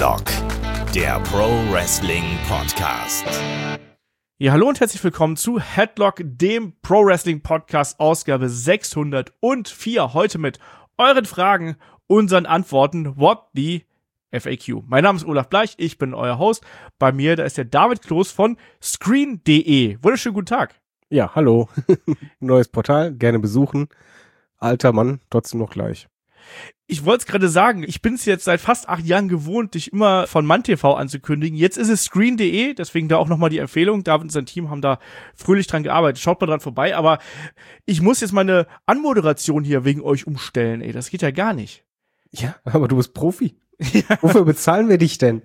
Headlock, der Pro Wrestling Podcast. Ja, hallo und herzlich willkommen zu Headlock, dem Pro Wrestling Podcast, Ausgabe 604. Heute mit euren Fragen, unseren Antworten, what the FAQ. Mein Name ist Olaf Bleich, ich bin euer Host. Bei mir, da ist der David Kloß von Screen.de. Wunderschönen guten Tag. Ja, hallo. Neues Portal, gerne besuchen. Alter Mann, trotzdem noch gleich. Ich wollte es gerade sagen, ich bin es jetzt seit fast 8 Jahren gewohnt, dich immer von MannTV anzukündigen. Jetzt ist es Screen.de, deswegen da auch nochmal die Empfehlung. David und sein Team haben da fröhlich dran gearbeitet. Schaut mal dran vorbei, aber ich muss jetzt meine Anmoderation hier wegen euch umstellen. Ey, das geht ja gar nicht. Ja, aber du bist Profi. Ja. Wofür bezahlen wir dich denn?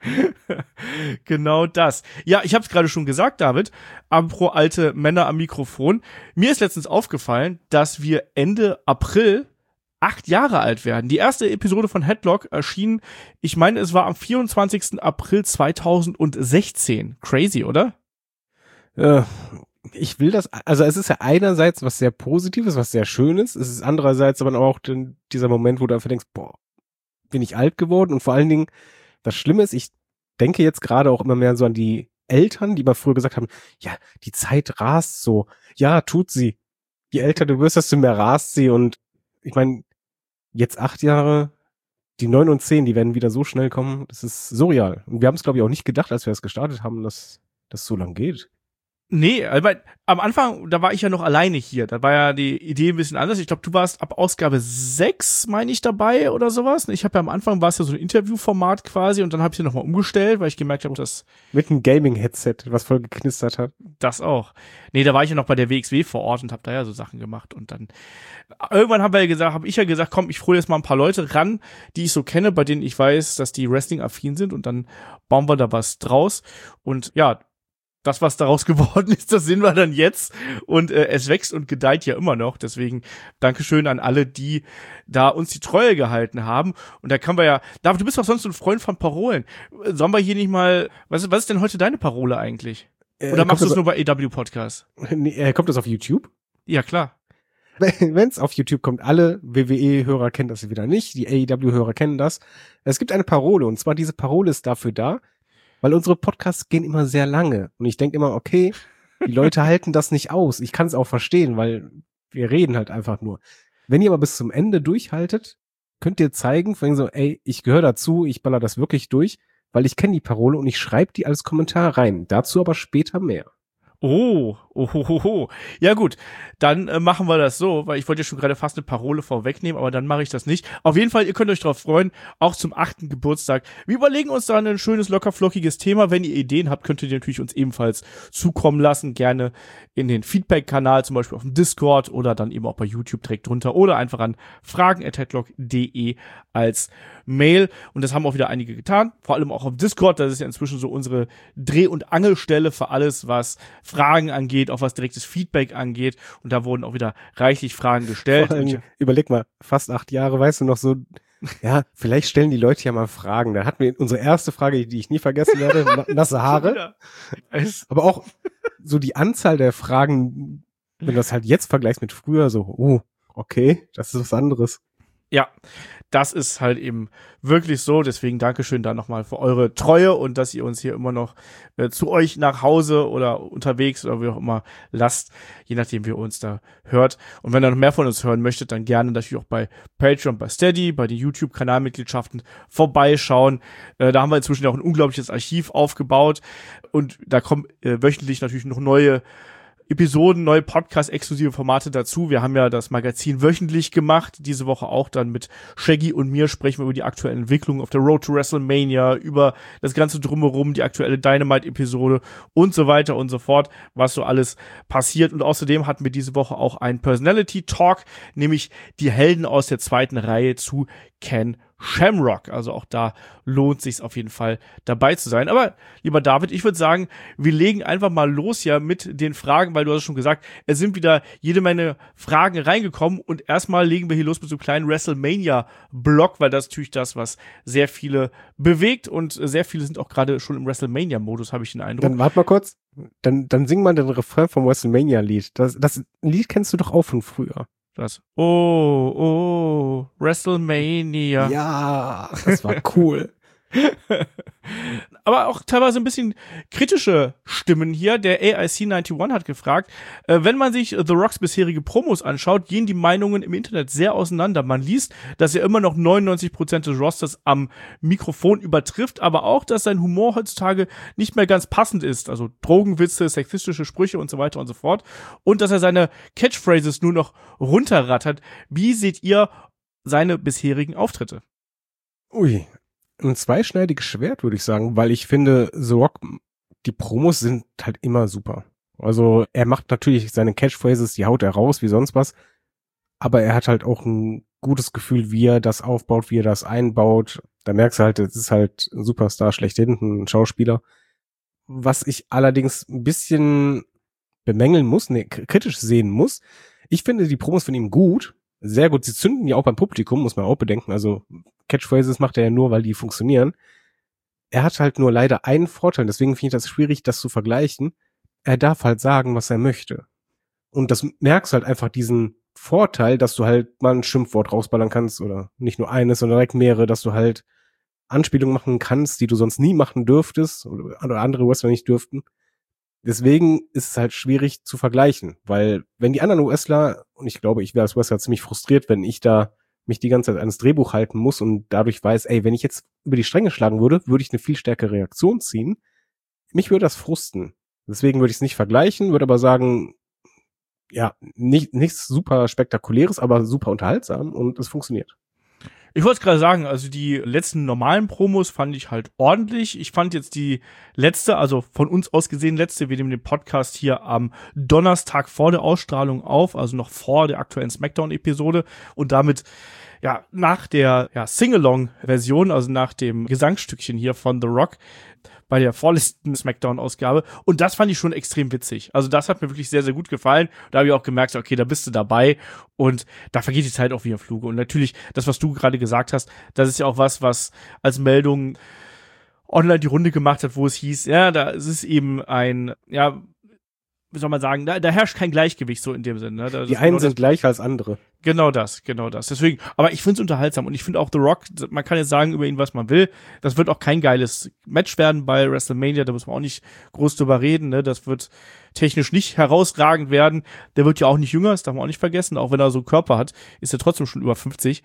Genau das. Ja, ich habe es gerade schon gesagt, David, apropos alte Männer am Mikrofon. Mir ist letztens aufgefallen, dass wir Ende April 8 Jahre alt werden. Die erste Episode von Headlock erschien, ich meine, es war am 24. April 2016. Crazy, oder? Ich will das, also es ist ja einerseits was sehr Positives, was sehr Schönes, es ist andererseits aber auch dieser Moment, wo du einfach denkst, boah, bin ich alt geworden, und vor allen Dingen, das Schlimme ist, ich denke jetzt gerade auch immer mehr so an die Eltern, die mal früher gesagt haben, ja, die Zeit rast so. Ja, tut sie. Je älter du wirst, desto mehr rast sie, und ich meine, jetzt 8 Jahre, die 9 und 10, die werden wieder so schnell kommen, das ist surreal. Und wir haben es, glaube ich, auch nicht gedacht, als wir es gestartet haben, dass das so lang geht. Nee, aber am Anfang, da war ich ja noch alleine hier. Da war ja die Idee ein bisschen anders. Ich glaube, du warst ab Ausgabe 6, meine ich, dabei oder sowas. Ich habe ja am Anfang, war es ja so ein Interviewformat quasi, und dann habe ich sie nochmal umgestellt, weil ich gemerkt habe, dass Mit einem Gaming-Headset, was voll geknistert hat. das auch. Nee, da war ich ja noch bei der WXW vor Ort und habe da ja so Sachen gemacht. Und dann irgendwann habe ich ja gesagt, komm, ich hole jetzt mal ein paar Leute ran, die ich so kenne, bei denen ich weiß, dass die Wrestling-affin sind, und dann bauen wir da was draus. Und ja, das, was daraus geworden ist, das sehen wir dann jetzt. Und es wächst und gedeiht ja immer noch. Deswegen Dankeschön an alle, die da uns die Treue gehalten haben. Und da kann wir ja, David, du bist doch sonst so ein Freund von Parolen. Sollen wir hier nicht mal, was ist denn heute deine Parole eigentlich? Oder machst du es nur bei AW Podcast? Nee, kommt das auf YouTube? Ja, klar. Wenn es auf YouTube kommt, alle WWE-Hörer kennen das wieder nicht, die AEW-Hörer kennen das. Es gibt eine Parole, und zwar diese Parole ist dafür da, weil unsere Podcasts gehen immer sehr lange. Und ich denke immer, okay, die Leute halten das nicht aus. Ich kann es auch verstehen, weil wir reden halt einfach nur. Wenn ihr aber bis zum Ende durchhaltet, könnt ihr zeigen, vor allem so, ey, ich gehöre dazu, ich baller das wirklich durch, weil ich kenne die Parole und ich schreibe die als Kommentar rein. Dazu aber später mehr. Oh. Ja gut, dann machen wir das so, weil ich wollte ja schon gerade fast eine Parole vorwegnehmen, aber dann mache ich das nicht. Auf jeden Fall, ihr könnt euch drauf freuen, auch zum 8. Geburtstag. Wir überlegen uns da ein schönes, lockerflockiges Thema. Wenn ihr Ideen habt, könnt ihr die natürlich uns ebenfalls zukommen lassen. Gerne in den Feedback-Kanal, zum Beispiel auf dem Discord oder dann eben auch bei YouTube direkt drunter oder einfach an fragen@headlock.de als Mail. Und das haben auch wieder einige getan, vor allem auch auf Discord. Das ist ja inzwischen so unsere Dreh- und Angelstelle für alles, was Fragen angeht, auch was direktes Feedback angeht. Und da wurden auch wieder reichlich Fragen gestellt. Vor allem, überleg mal, fast 8 Jahre, weißt du noch so, ja, vielleicht stellen die Leute ja mal Fragen. Da hatten wir unsere erste Frage, die ich nie vergessen werde, nasse Haare. Aber auch so die Anzahl der Fragen, wenn du das halt jetzt vergleichst mit früher, so, oh, okay, das ist was anderes. Ja, das ist halt eben wirklich so. Deswegen Dankeschön da nochmal für eure Treue und dass ihr uns hier immer noch zu euch nach Hause oder unterwegs oder wie auch immer lasst, je nachdem, wie ihr uns da hört. Und wenn ihr noch mehr von uns hören möchtet, dann gerne natürlich auch bei Patreon, bei Steady, bei den YouTube-Kanalmitgliedschaften vorbeischauen. Da haben wir inzwischen auch ein unglaubliches Archiv aufgebaut, und da kommen wöchentlich natürlich noch neue Episoden, neue Podcast-exklusive Formate dazu. Wir haben ja das Magazin wöchentlich gemacht. Diese Woche auch dann mit Shaggy und mir sprechen wir über die aktuellen Entwicklungen auf der Road to WrestleMania, über das ganze Drumherum, die aktuelle Dynamite-Episode und so weiter und so fort, was so alles passiert. Und außerdem hatten wir diese Woche auch einen Personality-Talk, nämlich die Helden aus der 2. Reihe zu Ken Shamrock. Also auch da lohnt sich's auf jeden Fall dabei zu sein. Aber lieber David, ich würde sagen, wir legen einfach mal los ja mit den Fragen, weil du hast schon gesagt, es sind wieder jede Menge Fragen reingekommen, und erstmal legen wir hier los mit so einem kleinen WrestleMania-Block, weil das ist natürlich das, was sehr viele bewegt, und sehr viele sind auch gerade schon im WrestleMania-Modus, habe ich den Eindruck. Dann warte mal kurz, dann sing mal den Refrain vom WrestleMania-Lied. Das Lied kennst du doch auch von früher. Das. Oh, WrestleMania. Ja, das war cool. Aber auch teilweise ein bisschen kritische Stimmen hier. Der AIC91 hat gefragt, wenn man sich The Rocks bisherige Promos anschaut, gehen die Meinungen im Internet sehr auseinander. Man liest, dass er immer noch 99% des Rosters am Mikrofon übertrifft, aber auch, dass sein Humor heutzutage nicht mehr ganz passend ist. Also Drogenwitze, sexistische Sprüche und so weiter und so fort. Und dass er seine Catchphrases nur noch runterrattert. Wie seht ihr seine bisherigen Auftritte? Ui, ein zweischneidiges Schwert, würde ich sagen, weil ich finde, The Rock, die Promos sind halt immer super. Also er macht natürlich seine Catchphrases, die haut er raus, wie sonst was, aber er hat halt auch ein gutes Gefühl, wie er das aufbaut, wie er das einbaut. Da merkst du halt, es ist halt ein Superstar schlechthin, ein Schauspieler. Was ich allerdings ein bisschen bemängeln muss, kritisch sehen muss, ich finde die Promos von ihm gut, sehr gut. Sie zünden ja auch beim Publikum, muss man auch bedenken. Also Catchphrases macht er ja nur, weil die funktionieren. Er hat halt nur leider einen Vorteil, deswegen finde ich das schwierig, das zu vergleichen. Er darf halt sagen, was er möchte. Und das merkst halt einfach diesen Vorteil, dass du halt mal ein Schimpfwort rausballern kannst oder nicht nur eines, sondern direkt mehrere, dass du halt Anspielungen machen kannst, die du sonst nie machen dürftest oder andere Wrestler nicht dürften. Deswegen ist es halt schwierig zu vergleichen, weil wenn die anderen Wrestler, und ich glaube, ich wäre als Wrestler ziemlich frustriert, wenn ich da mich die ganze Zeit ans Drehbuch halten muss und dadurch weiß, ey, wenn ich jetzt über die Stränge schlagen würde, würde ich eine viel stärkere Reaktion ziehen. Mich würde das frusten. Deswegen würde ich es nicht vergleichen, würde aber sagen, ja, nichts super Spektakuläres, aber super unterhaltsam und es funktioniert. Ich wollte gerade sagen, also die letzten normalen Promos fand ich halt ordentlich. Ich fand jetzt die letzte, also von uns aus gesehen letzte, wir nehmen den Podcast hier am Donnerstag vor der Ausstrahlung auf, also noch vor der aktuellen SmackDown-Episode und damit ja nach der Sing-Along-Version, also nach dem Gesangsstückchen hier von The Rock bei der vorletzten SmackDown-Ausgabe. Und das fand ich schon extrem witzig. Also das hat mir wirklich sehr, sehr gut gefallen. Da habe ich auch gemerkt, okay, da bist du dabei. Und da vergeht die Zeit auch wie im Fluge. Und natürlich, das, was du gerade gesagt hast, das ist ja auch was als Meldung online die Runde gemacht hat, wo es hieß, ja, da ist es eben ein, ja, wie soll man sagen, da herrscht kein Gleichgewicht so in dem Sinne. Ne? Die einen sind gleicher als andere. Genau das. Deswegen, aber ich finde es unterhaltsam und ich finde auch The Rock, man kann jetzt sagen über ihn, was man will. Das wird auch kein geiles Match werden bei WrestleMania, da muss man auch nicht groß drüber reden, ne? Das wird technisch nicht herausragend werden. Der wird ja auch nicht jünger, das darf man auch nicht vergessen, auch wenn er so einen Körper hat, ist er trotzdem schon über 50.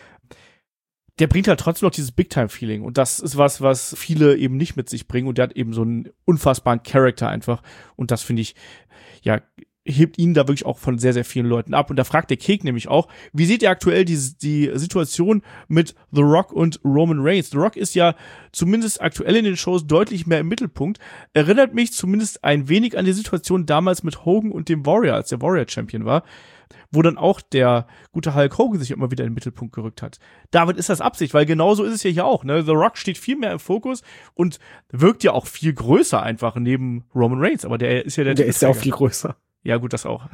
Der bringt halt trotzdem noch dieses Big-Time-Feeling. Und das ist was viele eben nicht mit sich bringen. Und der hat eben so einen unfassbaren Charakter einfach. Und das finde ich, ja, hebt ihn da wirklich auch von sehr, sehr vielen Leuten ab. Und da fragt der Kek nämlich auch, wie seht ihr aktuell die Situation mit The Rock und Roman Reigns? The Rock ist ja zumindest aktuell in den Shows deutlich mehr im Mittelpunkt. Erinnert mich zumindest ein wenig an die Situation damals mit Hogan und dem Warrior, als der Warrior-Champion war, wo dann auch der gute Hulk Hogan sich immer wieder in den Mittelpunkt gerückt hat. David, ist das Absicht, weil genauso ist es ja hier auch, ne? The Rock steht viel mehr im Fokus und wirkt ja auch viel größer einfach neben Roman Reigns, aber der ist ja der ist ja auch viel größer. Ja, gut, das auch.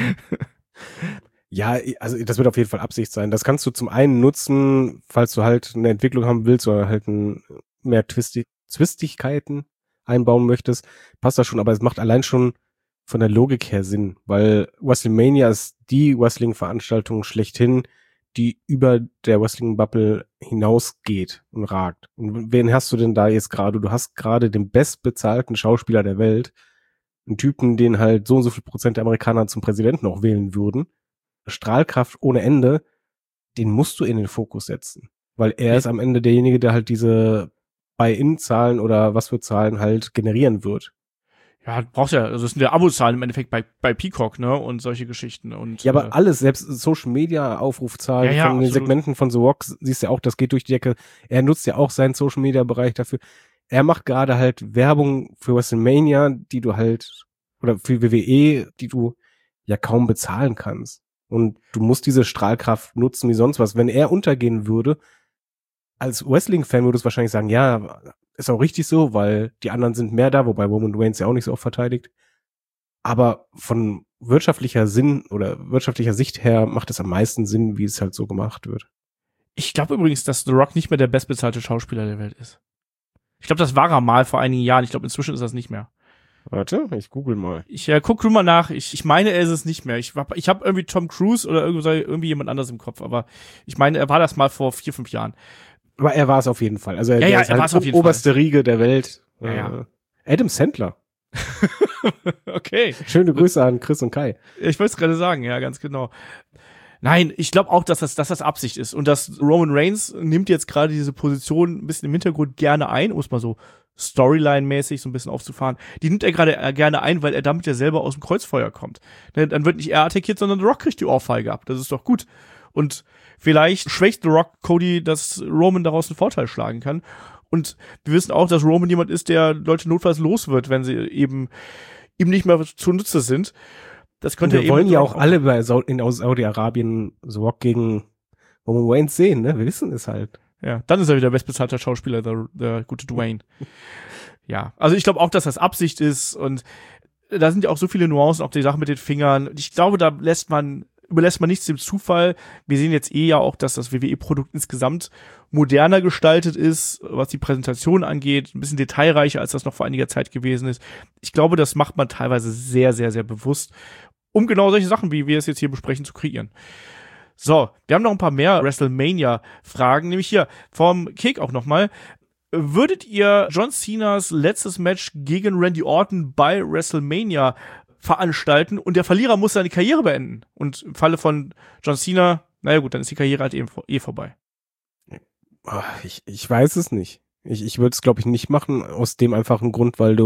Ja, also das wird auf jeden Fall Absicht sein. Das kannst du zum einen nutzen, falls du halt eine Entwicklung haben willst oder halt mehr Zwistigkeiten einbauen möchtest. Passt das schon, aber es macht allein schon von der Logik her Sinn, weil WrestleMania ist die Wrestling-Veranstaltung schlechthin, die über der Wrestling-Bubble hinausgeht und ragt. Und wen hast du denn da jetzt gerade? Du hast gerade den bestbezahlten Schauspieler der Welt, einen Typen, den halt so und so viel Prozent der Amerikaner zum Präsidenten auch wählen würden. Strahlkraft ohne Ende, den musst du in den Fokus setzen, weil er ist am Ende derjenige, der halt diese Buy-in-Zahlen oder was für Zahlen halt generieren wird. Ja, brauchst ja, also das sind ja Abozahlen im Endeffekt bei Peacock, ne, und solche Geschichten. Und ja, aber alles, selbst Social-Media-Aufrufzahlen von den absolut. Segmenten von The Rock, siehst du ja auch, das geht durch die Decke. Er nutzt ja auch seinen Social-Media-Bereich dafür. Er macht gerade halt Werbung für WrestleMania, die du halt, oder für WWE, die du ja kaum bezahlen kannst. Und du musst diese Strahlkraft nutzen wie sonst was. Wenn er untergehen würde, als Wrestling-Fan würdest du wahrscheinlich sagen, ja, ist auch richtig so, weil die anderen sind mehr da, wobei Roman Reigns ja auch nicht so oft verteidigt. Aber von wirtschaftlicher Sicht her macht es am meisten Sinn, wie es halt so gemacht wird. Ich glaube übrigens, dass The Rock nicht mehr der bestbezahlte Schauspieler der Welt ist. Ich glaube, das war er mal vor einigen Jahren. Ich glaube, inzwischen ist das nicht mehr. Warte, ich google mal. Ich guck mal nach. Ich meine, er ist es nicht mehr. Ich habe irgendwie Tom Cruise oder irgendwie jemand anders im Kopf, aber ich meine, er war das mal vor 4-5 Jahren. Aber er war es auf jeden Fall. Also er ist er war's auf halt jeden oberste Riege der Welt. Ja. Adam Sandler. Okay. Schöne Grüße an Chris und Kai. Ich wollte es gerade sagen, ja, ganz genau. Nein, ich glaube auch, dass das Absicht ist und dass Roman Reigns nimmt jetzt gerade diese Position ein bisschen im Hintergrund gerne ein, um es mal so Storyline-mäßig so ein bisschen aufzufahren. Die nimmt er gerade gerne ein, weil er damit ja selber aus dem Kreuzfeuer kommt. Dann wird nicht er attackiert, sondern The Rock kriegt die Ohrfeige ab. Das ist doch gut. Und vielleicht schwächt The Rock Cody, dass Roman daraus einen Vorteil schlagen kann. Und wir wissen auch, dass Roman jemand ist, der Leute notfalls los wird, wenn sie eben ihm nicht mehr zunutze sind. Das könnte wir wollen ja auch alle aus Saudi-Arabien The Rock gegen Roman Reigns sehen, ne? Wir wissen es halt. Ja, dann ist er wieder bestbezahlter Schauspieler, der gute Dwayne. Ja, also ich glaube auch, dass das Absicht ist und da sind ja auch so viele Nuancen, auch die Sache mit den Fingern. Ich glaube, da überlässt man nichts dem Zufall. Wir sehen jetzt ja auch, dass das WWE-Produkt insgesamt moderner gestaltet ist, was die Präsentation angeht, ein bisschen detailreicher, als das noch vor einiger Zeit gewesen ist. Ich glaube, das macht man teilweise sehr, sehr, sehr bewusst, um genau solche Sachen, wie wir es jetzt hier besprechen, zu kreieren. So, wir haben noch ein paar mehr WrestleMania-Fragen, nämlich hier vom Kick auch nochmal. Würdet ihr John Cenas letztes Match gegen Randy Orton bei WrestleMania veranstalten und der Verlierer muss seine Karriere beenden? Und im Falle von John Cena, naja gut, dann ist die Karriere halt eben vorbei. Ich weiß es nicht. Ich würde es, glaube ich, nicht machen, aus dem einfachen Grund, weil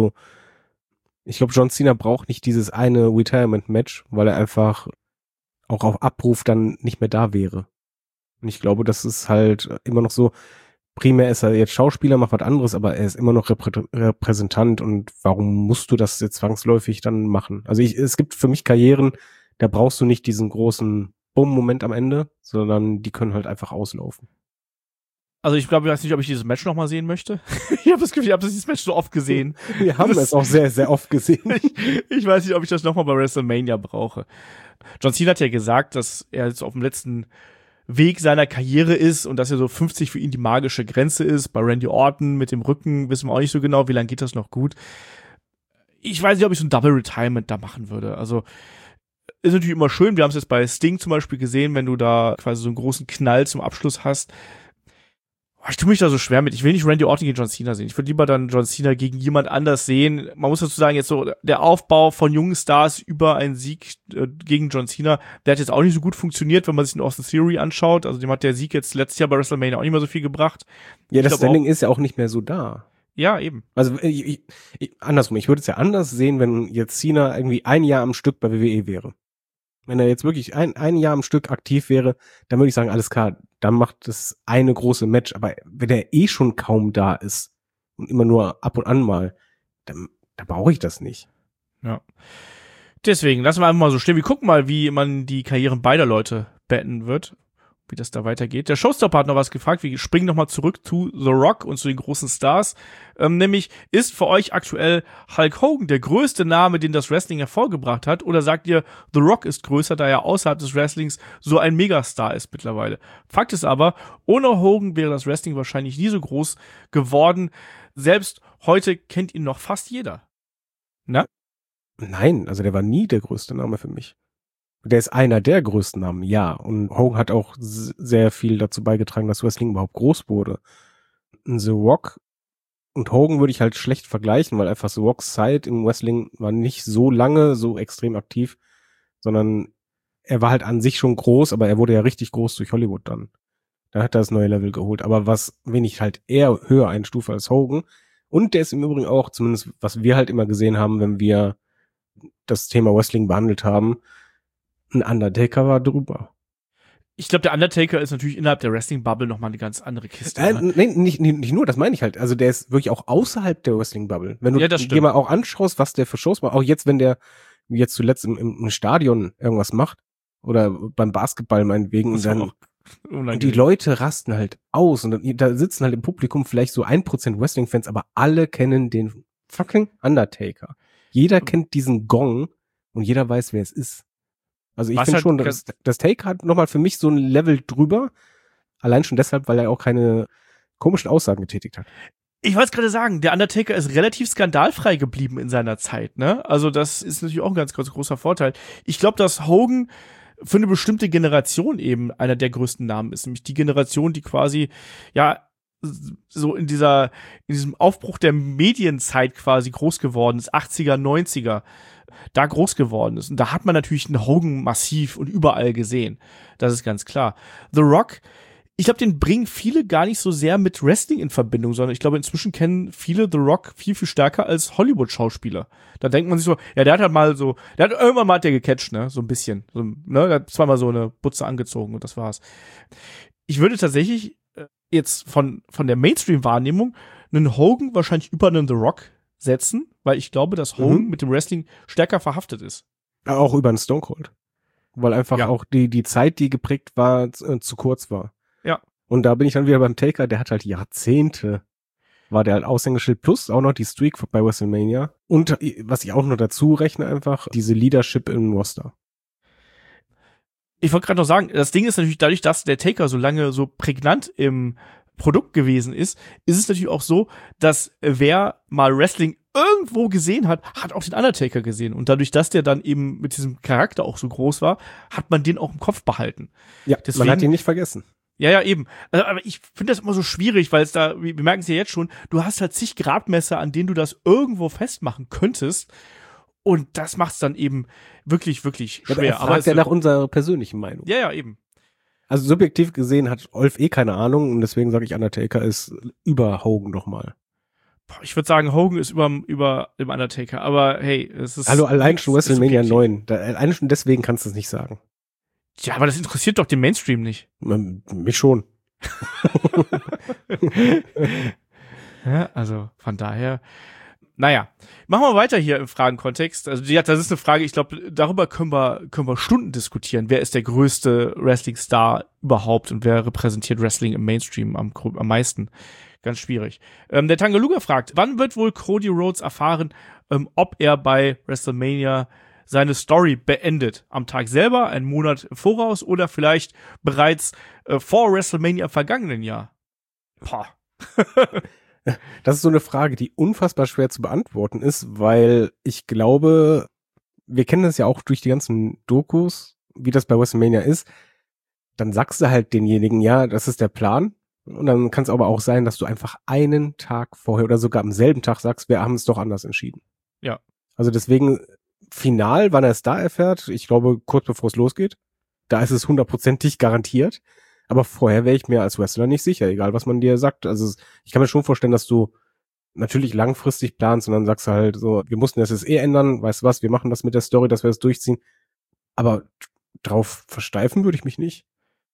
ich glaube, John Cena braucht nicht dieses eine Retirement-Match, weil er einfach auch auf Abruf dann nicht mehr da wäre. Und ich glaube, das ist halt immer noch so, primär ist er jetzt Schauspieler, macht was anderes, aber er ist immer noch Repräsentant und warum musst du das jetzt zwangsläufig dann machen? Also es gibt für mich Karrieren, da brauchst du nicht diesen großen Bumm-Moment am Ende, sondern die können halt einfach auslaufen. Also ich glaube, ich weiß nicht, ob ich dieses Match nochmal sehen möchte. Ich habe das Gefühl, ich habe dieses Match so oft gesehen. Wir haben es auch sehr, sehr oft gesehen. Ich weiß nicht, ob ich das nochmal bei WrestleMania brauche. John Cena hat ja gesagt, dass er jetzt auf dem letzten Weg seiner Karriere ist und dass er so 50 für ihn die magische Grenze ist. Bei Randy Orton mit dem Rücken wissen wir auch nicht so genau, wie lange geht das noch gut. Ich weiß nicht, ob ich so ein Double Retirement da machen würde. Also ist natürlich immer schön. Wir haben es jetzt bei Sting zum Beispiel gesehen, wenn du da quasi so einen großen Knall zum Abschluss hast. Ich tue mich da so schwer mit. Ich will nicht Randy Orton gegen John Cena sehen. Ich würde lieber dann John Cena gegen jemand anders sehen. Man muss dazu sagen, jetzt so der Aufbau von jungen Stars über einen Sieg gegen John Cena, der hat jetzt auch nicht so gut funktioniert, wenn man sich den Austin Theory anschaut. Also dem hat der Sieg jetzt letztes Jahr bei WrestleMania auch nicht mehr so viel gebracht. Ja, das Standing ist ja auch nicht mehr so da. Ja, eben. Also andersrum, ich würde es ja anders sehen, wenn jetzt Cena irgendwie ein Jahr am Stück bei WWE wäre. Wenn er jetzt wirklich ein Jahr am Stück aktiv wäre, dann würde ich sagen, alles klar, dann macht das eine große Match. Aber wenn er eh schon kaum da ist und immer nur ab und an mal, dann brauche ich das nicht. Ja. Deswegen, lassen wir einfach mal so stehen. Wir gucken mal, wie man die Karrieren beider Leute beenden wird, wie das da weitergeht. Der Showstopper hat noch was gefragt. Wir springen noch mal zurück zu The Rock und zu den großen Stars. Nämlich, ist für euch aktuell Hulk Hogan der größte Name, den das Wrestling hervorgebracht hat? Oder sagt ihr, The Rock ist größer, da er außerhalb des Wrestlings so ein Megastar ist mittlerweile? Fakt ist aber, ohne Hogan wäre das Wrestling wahrscheinlich nie so groß geworden. Selbst heute kennt ihn noch fast jeder. Na? Nein, also der war nie der größte Name für mich. Der ist einer der größten Namen, ja. Und Hogan hat auch sehr viel dazu beigetragen, dass Wrestling überhaupt groß wurde. The Rock und Hogan würde ich halt schlecht vergleichen, weil einfach The Rocks Zeit im Wrestling war nicht so lange, so extrem aktiv, sondern er war halt an sich schon groß, aber er wurde ja richtig groß durch Hollywood dann. Da hat er das neue Level geholt. Aber wen ich halt eher höher einstufe als Hogan, und der ist im Übrigen auch, zumindest was wir halt immer gesehen haben, wenn wir das Thema Wrestling behandelt haben, ein Undertaker war drüber. Ich glaube, der Undertaker ist natürlich innerhalb der Wrestling-Bubble nochmal eine ganz andere Kiste. Nein, nicht nur, das meine ich halt. Also der ist wirklich auch außerhalb der Wrestling-Bubble. Wenn du dir mal auch anschaust, was der für Shows macht, auch jetzt, wenn der wie jetzt zuletzt im Stadion irgendwas macht oder beim Basketball meinetwegen und dann und die Leute rasten halt aus und da sitzen halt im Publikum vielleicht so 1% Wrestling-Fans, aber alle kennen den fucking Undertaker. Jeder kennt diesen Gong und jeder weiß, wer es ist. Also ich finde schon, das Take hat nochmal für mich so ein Level drüber. Allein schon deshalb, weil er auch keine komischen Aussagen getätigt hat. Ich wollte gerade sagen, der Undertaker ist relativ skandalfrei geblieben in seiner Zeit, ne? Also das ist natürlich auch ein ganz, ganz großer Vorteil. Ich glaube, dass Hogan für eine bestimmte Generation eben einer der größten Namen ist. Nämlich die Generation, die quasi, ja, so in diesem Aufbruch der Medienzeit quasi groß geworden ist, 80er, 90er, da groß geworden ist. Und da hat man natürlich einen Hogan massiv und überall gesehen. Das ist ganz klar. The Rock, ich glaube, den bringen viele gar nicht so sehr mit Wrestling in Verbindung, sondern ich glaube, inzwischen kennen viele The Rock viel, viel stärker als Hollywood-Schauspieler. Da denkt man sich so, ja, der hat irgendwann mal gecatcht, ne, so ein bisschen. So, ne, der hat zweimal so eine Butze angezogen und das war's. Ich würde tatsächlich jetzt von der Mainstream-Wahrnehmung einen Hogan wahrscheinlich über einen The Rock setzen, weil ich glaube, dass Hogan mit dem Wrestling stärker verhaftet ist. Auch über einen Stone Cold. Weil einfach auch die Zeit, die geprägt war, zu kurz war. Ja. Und da bin ich dann wieder beim Taker, der hat halt Jahrzehnte, war der halt Aushängeschild, plus auch noch die Streak bei WrestleMania. Und was ich auch noch dazu rechne einfach, diese Leadership im Roster. Ich wollte gerade noch sagen, das Ding ist natürlich dadurch, dass der Taker so lange so prägnant im Produkt gewesen ist es natürlich auch so, dass wer mal Wrestling irgendwo gesehen hat, hat auch den Undertaker gesehen. Und dadurch, dass der dann eben mit diesem Charakter auch so groß war, hat man den auch im Kopf behalten. Ja, deswegen, man hat ihn nicht vergessen. Ja, eben. Also, aber ich finde das immer so schwierig, weil es da, wir merken es ja jetzt schon, du hast halt zig Gradmesser, an denen du das irgendwo festmachen könntest. Und das macht es dann eben wirklich, wirklich schwer. Ja, aber er fragt ja nach unserer persönlichen Meinung. Ja, eben. Also subjektiv gesehen hat Olf keine Ahnung und deswegen sage ich, Undertaker ist über Hogan nochmal. Ich würde sagen, Hogan ist über dem Undertaker, aber hey, es ist. Hallo, allein schon WrestleMania 9. Allein schon deswegen kannst du es nicht sagen. Ja, aber das interessiert doch den Mainstream nicht. Mich schon. Ja, also von daher. Naja, machen wir weiter hier im Fragenkontext. Also ja, das ist eine Frage, ich glaube, darüber können wir Stunden diskutieren. Wer ist der größte Wrestling-Star überhaupt und wer repräsentiert Wrestling im Mainstream am meisten? Ganz schwierig. Der Tangaluga fragt, wann wird wohl Cody Rhodes erfahren, ob er bei WrestleMania seine Story beendet? Am Tag selber, einen Monat im Voraus oder vielleicht bereits vor WrestleMania im vergangenen Jahr? Pah. Das ist so eine Frage, die unfassbar schwer zu beantworten ist, weil ich glaube, wir kennen das ja auch durch die ganzen Dokus, wie das bei WrestleMania ist. Dann sagst du halt denjenigen, ja, das ist der Plan. Und dann kann es aber auch sein, dass du einfach einen Tag vorher oder sogar am selben Tag sagst, wir haben es doch anders entschieden. Ja. Also deswegen final, wann er es da erfährt, ich glaube, kurz bevor es losgeht, da ist es 100%ig garantiert. Aber vorher wäre ich mir als Wrestler nicht sicher, egal was man dir sagt. Also ich kann mir schon vorstellen, dass du natürlich langfristig planst und dann sagst du halt so, wir mussten das jetzt ändern, weißt du was, wir machen das mit der Story, dass wir das durchziehen. Aber drauf versteifen würde ich mich nicht.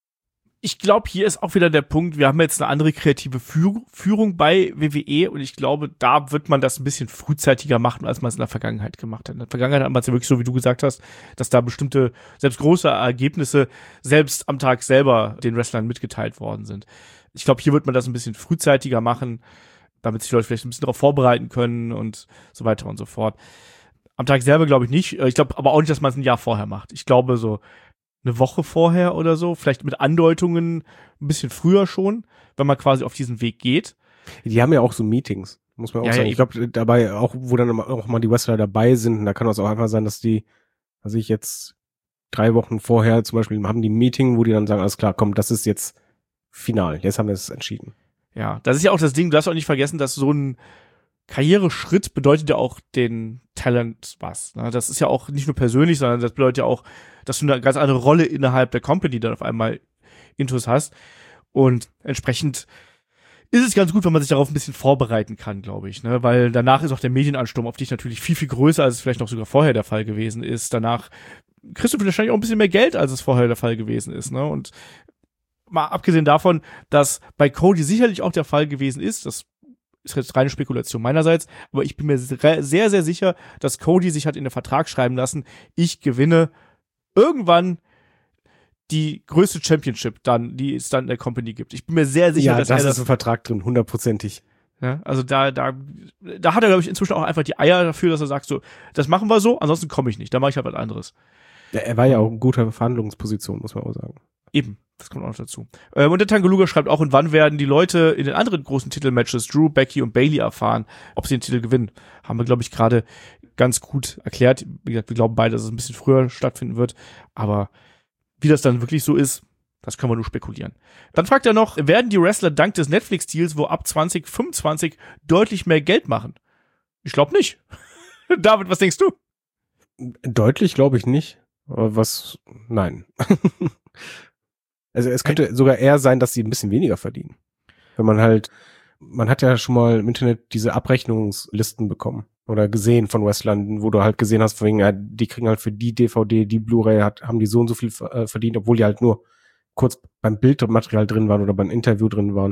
Ich glaube, hier ist auch wieder der Punkt, wir haben jetzt eine andere kreative Führung bei WWE und ich glaube, da wird man das ein bisschen frühzeitiger machen, als man es in der Vergangenheit gemacht hat. In der Vergangenheit hat man es ja wirklich so, wie du gesagt hast, dass da bestimmte, selbst große Ergebnisse selbst am Tag selber den Wrestlern mitgeteilt worden sind. Ich glaube, hier wird man das ein bisschen frühzeitiger machen, damit sich die Leute vielleicht ein bisschen darauf vorbereiten können und so weiter und so fort. Am Tag selber glaube ich nicht. Ich glaube aber auch nicht, dass man es ein Jahr vorher macht. Ich glaube so eine Woche vorher oder so, vielleicht mit Andeutungen ein bisschen früher schon, wenn man quasi auf diesen Weg geht. Die haben ja auch so Meetings, muss man auch sagen. Ich glaube, dabei auch, wo dann auch mal die Wrestler dabei sind, und da kann es auch einfach sein, dass die, also ich jetzt 3 Wochen vorher zum Beispiel haben die ein Meeting, wo die dann sagen, alles klar, komm, das ist jetzt final, jetzt haben wir es entschieden. Ja, das ist ja auch das Ding, du darfst auch nicht vergessen, dass so ein Karriereschritt bedeutet ja auch den Talent was. Ne? Das ist ja auch nicht nur persönlich, sondern das bedeutet ja auch, dass du eine ganz andere Rolle innerhalb der Company dann auf einmal intus hast. Und entsprechend ist es ganz gut, wenn man sich darauf ein bisschen vorbereiten kann, glaube ich. Ne? Weil danach ist auch der Medienansturm auf dich natürlich viel, viel größer, als es vielleicht noch sogar vorher der Fall gewesen ist. Danach kriegst du wahrscheinlich auch ein bisschen mehr Geld, als es vorher der Fall gewesen ist. Ne? Und mal abgesehen davon, dass bei Cody sicherlich auch der Fall gewesen ist, das ist jetzt reine Spekulation meinerseits, aber ich bin mir sehr, sehr sicher, dass Cody sich hat in den Vertrag schreiben lassen, ich gewinne irgendwann die größte Championship dann, die es dann in der Company gibt. Ich bin mir sehr sicher, dass das ist im Vertrag drin, 100%ig. Ja, also da hat er, glaube ich, inzwischen auch einfach die Eier dafür, dass er sagt so, das machen wir so, ansonsten komme ich nicht, da mache ich halt was anderes. Ja, er war ja auch in guter Verhandlungsposition, muss man auch sagen. Eben, das kommt auch noch dazu. Und der Tangaluga schreibt auch, und wann werden die Leute in den anderen großen Titelmatches, Drew, Becky und Bayley, erfahren, ob sie den Titel gewinnen? Haben wir, glaube ich, gerade ganz gut erklärt. Wie gesagt, wir glauben beide, dass es ein bisschen früher stattfinden wird. Aber wie das dann wirklich so ist, Das können wir nur spekulieren. Dann fragt er noch, werden die Wrestler dank des Netflix-Deals wo ab 2025 deutlich mehr Geld machen? Ich glaube nicht. David, was denkst du? Deutlich glaube ich nicht. Aber nein. Also es könnte sogar eher sein, dass sie ein bisschen weniger verdienen. Wenn man hat ja schon mal im Internet diese Abrechnungslisten bekommen oder gesehen von Wrestlern, wo du halt gesehen hast, von wegen, ja, die kriegen halt für die DVD, die Blu-ray haben die so und so viel verdient, obwohl die halt nur kurz beim Bildmaterial drin waren oder beim Interview drin waren.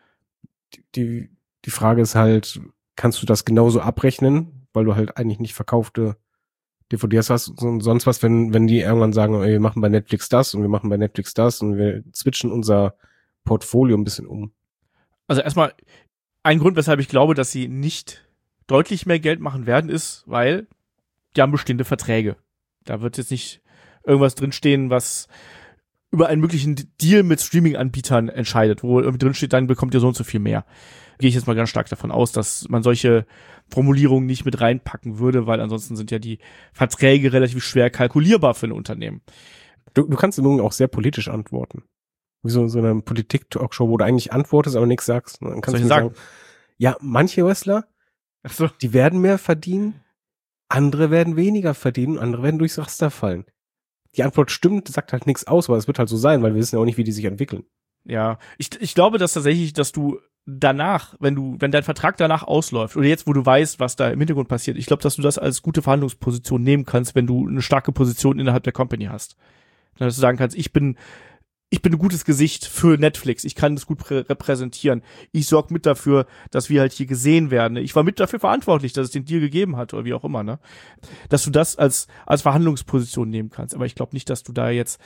Die Frage ist halt, kannst du das genauso abrechnen, weil du halt eigentlich nicht verkaufte DVDs hast und sonst was, wenn die irgendwann sagen, ey, wir machen bei Netflix das und wir machen bei Netflix das und wir switchen unser Portfolio ein bisschen um. Also erstmal, ein Grund, weshalb ich glaube, dass sie nicht deutlich mehr Geld machen werden, ist, weil die haben bestehende Verträge. Da wird jetzt nicht irgendwas drinstehen, was über einen möglichen Deal mit Streaming-Anbietern entscheidet, wo irgendwie drinsteht, dann bekommt ihr so und so viel mehr. Gehe ich jetzt mal ganz stark davon aus, dass man solche Formulierungen nicht mit reinpacken würde, weil ansonsten sind ja die Verträge relativ schwer kalkulierbar für ein Unternehmen. Du kannst im Übrigen auch sehr politisch antworten. Wie so eine Politik-Talkshow, wo du eigentlich antwortest, aber nichts sagst. Dann kannst du sagen, ja, manche Wrestler, die werden mehr verdienen, andere werden weniger verdienen, andere werden durchs Raster fallen. Die Antwort stimmt, sagt halt nichts aus, aber es wird halt so sein, weil wir wissen ja auch nicht, wie die sich entwickeln. Ja, ich glaube, dass tatsächlich, dass du danach, wenn dein Vertrag danach ausläuft, oder jetzt, wo du weißt, was da im Hintergrund passiert, ich glaube, dass du das als gute Verhandlungsposition nehmen kannst, wenn du eine starke Position innerhalb der Company hast. Dass du sagen kannst, ich bin ein gutes Gesicht für Netflix, ich kann das gut repräsentieren, ich sorge mit dafür, dass wir halt hier gesehen werden, ich war mit dafür verantwortlich, dass es den Deal gegeben hat, oder wie auch immer, ne? Dass du das als Verhandlungsposition nehmen kannst, aber ich glaube nicht, dass du da jetzt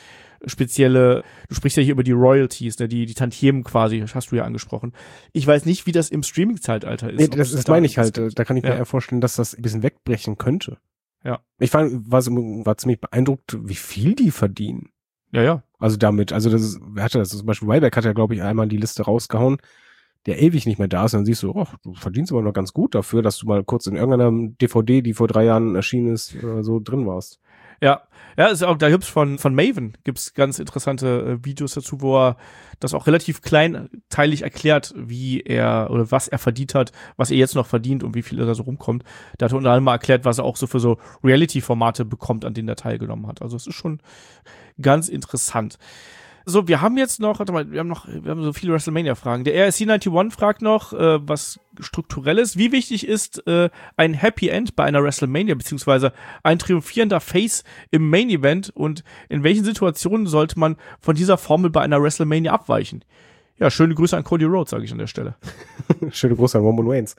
du sprichst ja hier über die Royalties, ne, die Tantiemen quasi, hast du ja angesprochen. Ich weiß nicht, wie das im Streaming-Zeitalter ist. Nee, das meine ich halt, da kann ich mir eher vorstellen, dass das ein bisschen wegbrechen könnte. Ja. Ich war ziemlich beeindruckt, wie viel die verdienen. Ja. Also damit, zum Beispiel Ryback hat ja, glaube ich, einmal die Liste rausgehauen, der ewig nicht mehr da ist, und dann siehst du, du verdienst aber noch ganz gut dafür, dass du mal kurz in irgendeiner DVD, die vor 3 Jahren erschienen ist, so drin warst. Ja, ist auch, da gibt's von Maven gibt's ganz interessante Videos dazu, wo er das auch relativ kleinteilig erklärt, wie er oder was er verdient hat, was er jetzt noch verdient und wie viel er da so rumkommt. Da hat er unter anderem mal erklärt, was er auch so für so Reality-Formate bekommt, an denen er teilgenommen hat. Also es ist schon ganz interessant. So, wir haben jetzt noch, wir haben so viele WrestleMania-Fragen. Der RSC91 fragt noch, was Strukturelles. Wie wichtig ist ein Happy End bei einer WrestleMania, beziehungsweise ein triumphierender Face im Main Event, und in welchen Situationen sollte man von dieser Formel bei einer WrestleMania abweichen? Ja, schöne Grüße an Cody Rhodes, sage ich an der Stelle. Schöne Grüße an Roman Reigns.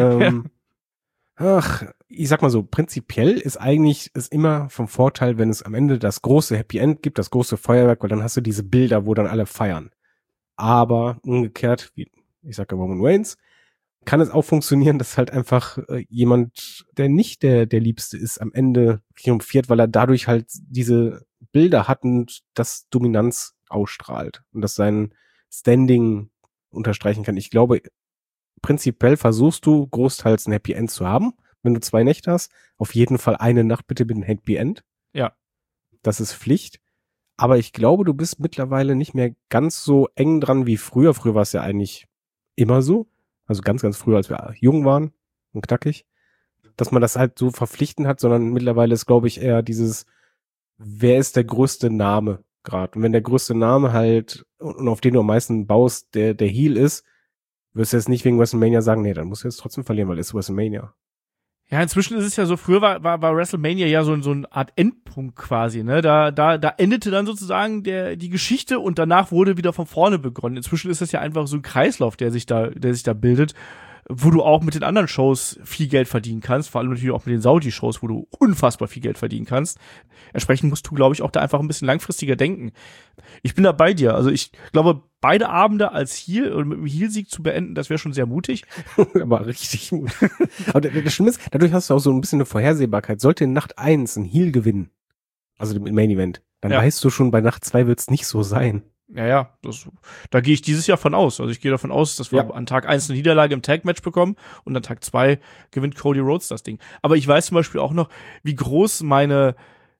Ach, ich sag mal so, prinzipiell ist immer vom Vorteil, wenn es am Ende das große Happy End gibt, das große Feuerwerk, weil dann hast du diese Bilder, wo dann alle feiern. Aber umgekehrt, wie ich sage Roman Reigns, kann es auch funktionieren, dass halt einfach jemand, der nicht der Liebste ist, am Ende triumphiert, weil er dadurch halt diese Bilder hat und das Dominanz ausstrahlt und das sein Standing unterstreichen kann. Ich glaube, prinzipiell versuchst du großteils ein Happy End zu haben. Wenn du 2 Nächte hast, auf jeden Fall eine Nacht bitte mit einem Happy End. Ja. Das ist Pflicht. Aber ich glaube, du bist mittlerweile nicht mehr ganz so eng dran wie früher. Früher war es ja eigentlich immer so. Also ganz, ganz früher, als wir jung waren und knackig. Dass man das halt so verpflichtend hat, sondern mittlerweile ist, glaube ich, eher dieses, wer ist der größte Name gerade? Und wenn der größte Name halt, und auf den du am meisten baust, der Heel ist, wirst du jetzt nicht wegen WrestleMania sagen, nee, dann musst du jetzt trotzdem verlieren, weil es ist WrestleMania. Ja, inzwischen ist es ja so, früher war WrestleMania ja so eine Art Endpunkt quasi, ne? Da endete dann sozusagen die Geschichte und danach wurde wieder von vorne begonnen. Inzwischen ist das ja einfach so ein Kreislauf, der sich da bildet, wo du auch mit den anderen Shows viel Geld verdienen kannst, vor allem natürlich auch mit den Saudi-Shows, wo du unfassbar viel Geld verdienen kannst. Entsprechend musst du, glaube ich, auch da einfach ein bisschen langfristiger denken. Ich bin da bei dir. Also ich glaube, beide Abende als Heel oder mit einem Heel-Sieg zu beenden, das wäre schon sehr mutig. Aber richtig mutig. Aber das Schlimme ist, dadurch hast du auch so ein bisschen eine Vorhersehbarkeit. Sollte in Nacht 1 ein Heel gewinnen, also im Main Event, dann weißt du schon, bei Nacht 2 wird es nicht so sein. Ja, da gehe ich dieses Jahr von aus. Also ich gehe davon aus, dass wir an Tag 1 eine Niederlage im Tag-Match bekommen und an Tag 2 gewinnt Cody Rhodes das Ding. Aber ich weiß zum Beispiel auch noch, wie groß meine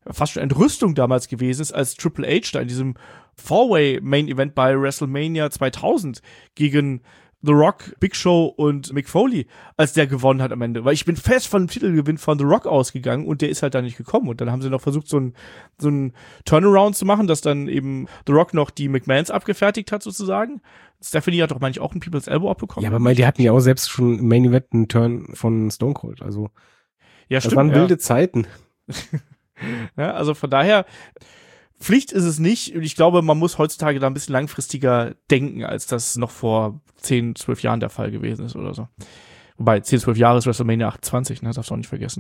fast schon Entrüstung damals gewesen ist, als Triple H da in diesem Four-Way-Main-Event bei WrestleMania 2000 gegen The Rock, Big Show und Mick Foley, als der gewonnen hat am Ende. Weil ich bin fest von dem Titelgewinn von The Rock ausgegangen und der ist halt da nicht gekommen. Und dann haben sie noch versucht, so ein Turnaround zu machen, dass dann eben The Rock noch die McMahons abgefertigt hat, sozusagen. Stephanie hat doch manchmal auch einen People's Elbow abbekommen. Ja, aber die hatten ja auch selbst schon im Main Event einen Turn von Stone Cold. Also, ja, das waren wilde Zeiten. Ja, also von daher, Pflicht ist es nicht. Und ich glaube, man muss heutzutage da ein bisschen langfristiger denken, als das noch vor 10, 12 Jahren der Fall gewesen ist oder so. Wobei, 10, 12 Jahre ist WrestleMania 28, ne? Darfst du auch nicht vergessen.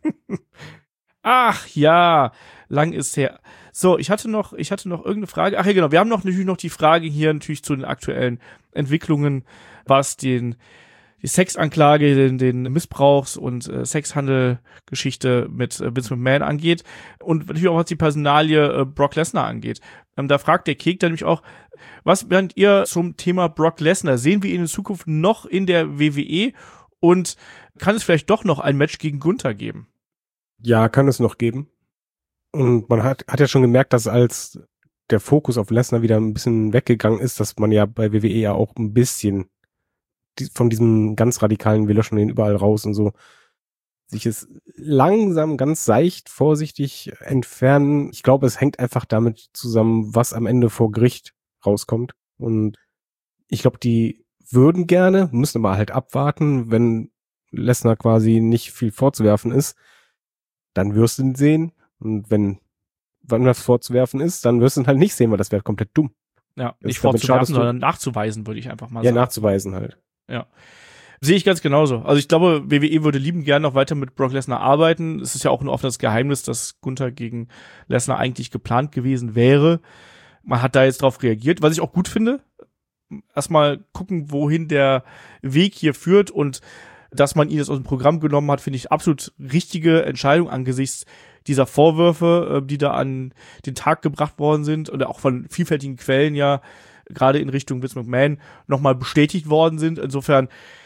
Ach ja, lang ist her. So, ich hatte noch irgendeine Frage. Ach ja, genau, wir haben natürlich noch die Frage hier natürlich zu den aktuellen Entwicklungen, was die Sexanklage, den Missbrauchs- und Sexhandel-Geschichte mit Vince McMahon angeht und natürlich auch was die Personalie Brock Lesnar angeht. Da fragt der Kek dann nämlich auch, was meint ihr zum Thema Brock Lesnar? Sehen wir ihn in Zukunft noch in der WWE und kann es vielleicht doch noch ein Match gegen Gunther geben? Ja, kann es noch geben. Und man hat ja schon gemerkt, dass als der Fokus auf Lesnar wieder ein bisschen weggegangen ist, dass man ja bei WWE ja auch ein bisschen von diesem ganz radikalen, wir löschen den überall raus und so, sich es langsam, ganz seicht, vorsichtig entfernen. Ich glaube, es hängt einfach damit zusammen, was am Ende vor Gericht rauskommt. Und ich glaube, die würden gerne, müssen aber halt abwarten, wenn Lesnar quasi nicht viel vorzuwerfen ist, dann wirst du ihn sehen. Und wenn was vorzuwerfen ist, dann wirst du ihn halt nicht sehen, weil das wäre komplett dumm. Ja, nicht vorzuwerfen, sondern nachzuweisen, würde ich einfach mal sagen. Ja, nachzuweisen halt. Ja. Sehe ich ganz genauso. Also ich glaube, WWE würde liebend gern noch weiter mit Brock Lesnar arbeiten. Es ist ja auch ein offenes Geheimnis, dass Gunther gegen Lesnar eigentlich geplant gewesen wäre. Man hat da jetzt drauf reagiert, was ich auch gut finde. Erstmal gucken, wohin der Weg hier führt, und dass man ihn jetzt aus dem Programm genommen hat, finde ich absolut richtige Entscheidung angesichts dieser Vorwürfe, die da an den Tag gebracht worden sind oder auch von vielfältigen Quellen ja gerade in Richtung Vince McMahon nochmal bestätigt worden sind. Insofern,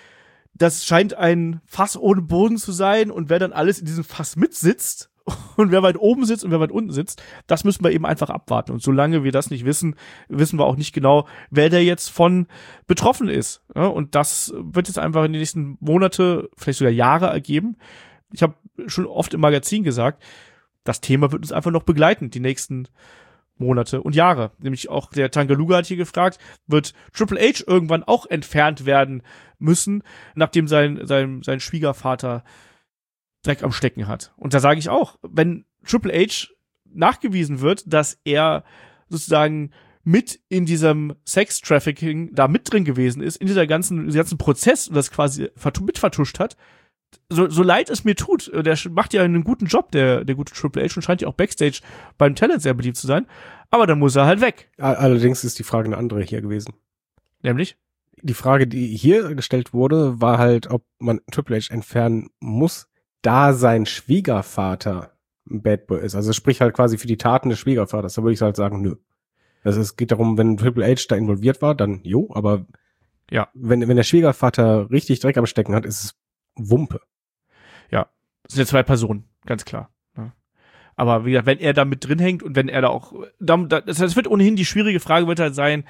das scheint ein Fass ohne Boden zu sein, und wer dann alles in diesem Fass mitsitzt und wer weit oben sitzt und wer weit unten sitzt, das müssen wir eben einfach abwarten. Und solange wir das nicht wissen, wissen wir auch nicht genau, wer da jetzt von betroffen ist. Ja, und das wird jetzt einfach in den nächsten Monate, vielleicht sogar Jahre ergeben. Ich habe schon oft im Magazin gesagt, das Thema wird uns einfach noch begleiten, die nächsten Monate und Jahre. Nämlich auch der Tangaluga hat hier gefragt, wird Triple H irgendwann auch entfernt werden müssen, nachdem sein Schwiegervater Dreck am Stecken hat. Und da sage ich auch, wenn Triple H nachgewiesen wird, dass er sozusagen mit in diesem Sex-Trafficking da mit drin gewesen ist, in diesem ganzen Prozess, und das quasi mitvertuscht hat, so leid es mir tut, der macht ja einen guten Job, der gute Triple H, und scheint ja auch Backstage beim Talent sehr beliebt zu sein, aber dann muss er halt weg. Allerdings ist die Frage eine andere hier gewesen. Nämlich? Die Frage, die hier gestellt wurde, war halt, ob man Triple H entfernen muss, da sein Schwiegervater ein Bad Boy ist. Also sprich halt quasi für die Taten des Schwiegervaters. Da würde ich halt sagen, nö. Also es geht darum, wenn Triple H da involviert war, dann jo, aber ja, wenn der Schwiegervater richtig Dreck am Stecken hat, ist es Wumpe. Ja, das sind ja zwei Personen, ganz klar. Ja. Aber wie gesagt, wenn er da mit drin hängt und wenn er da auch, das wird ohnehin die schwierige Frage, wird halt sein,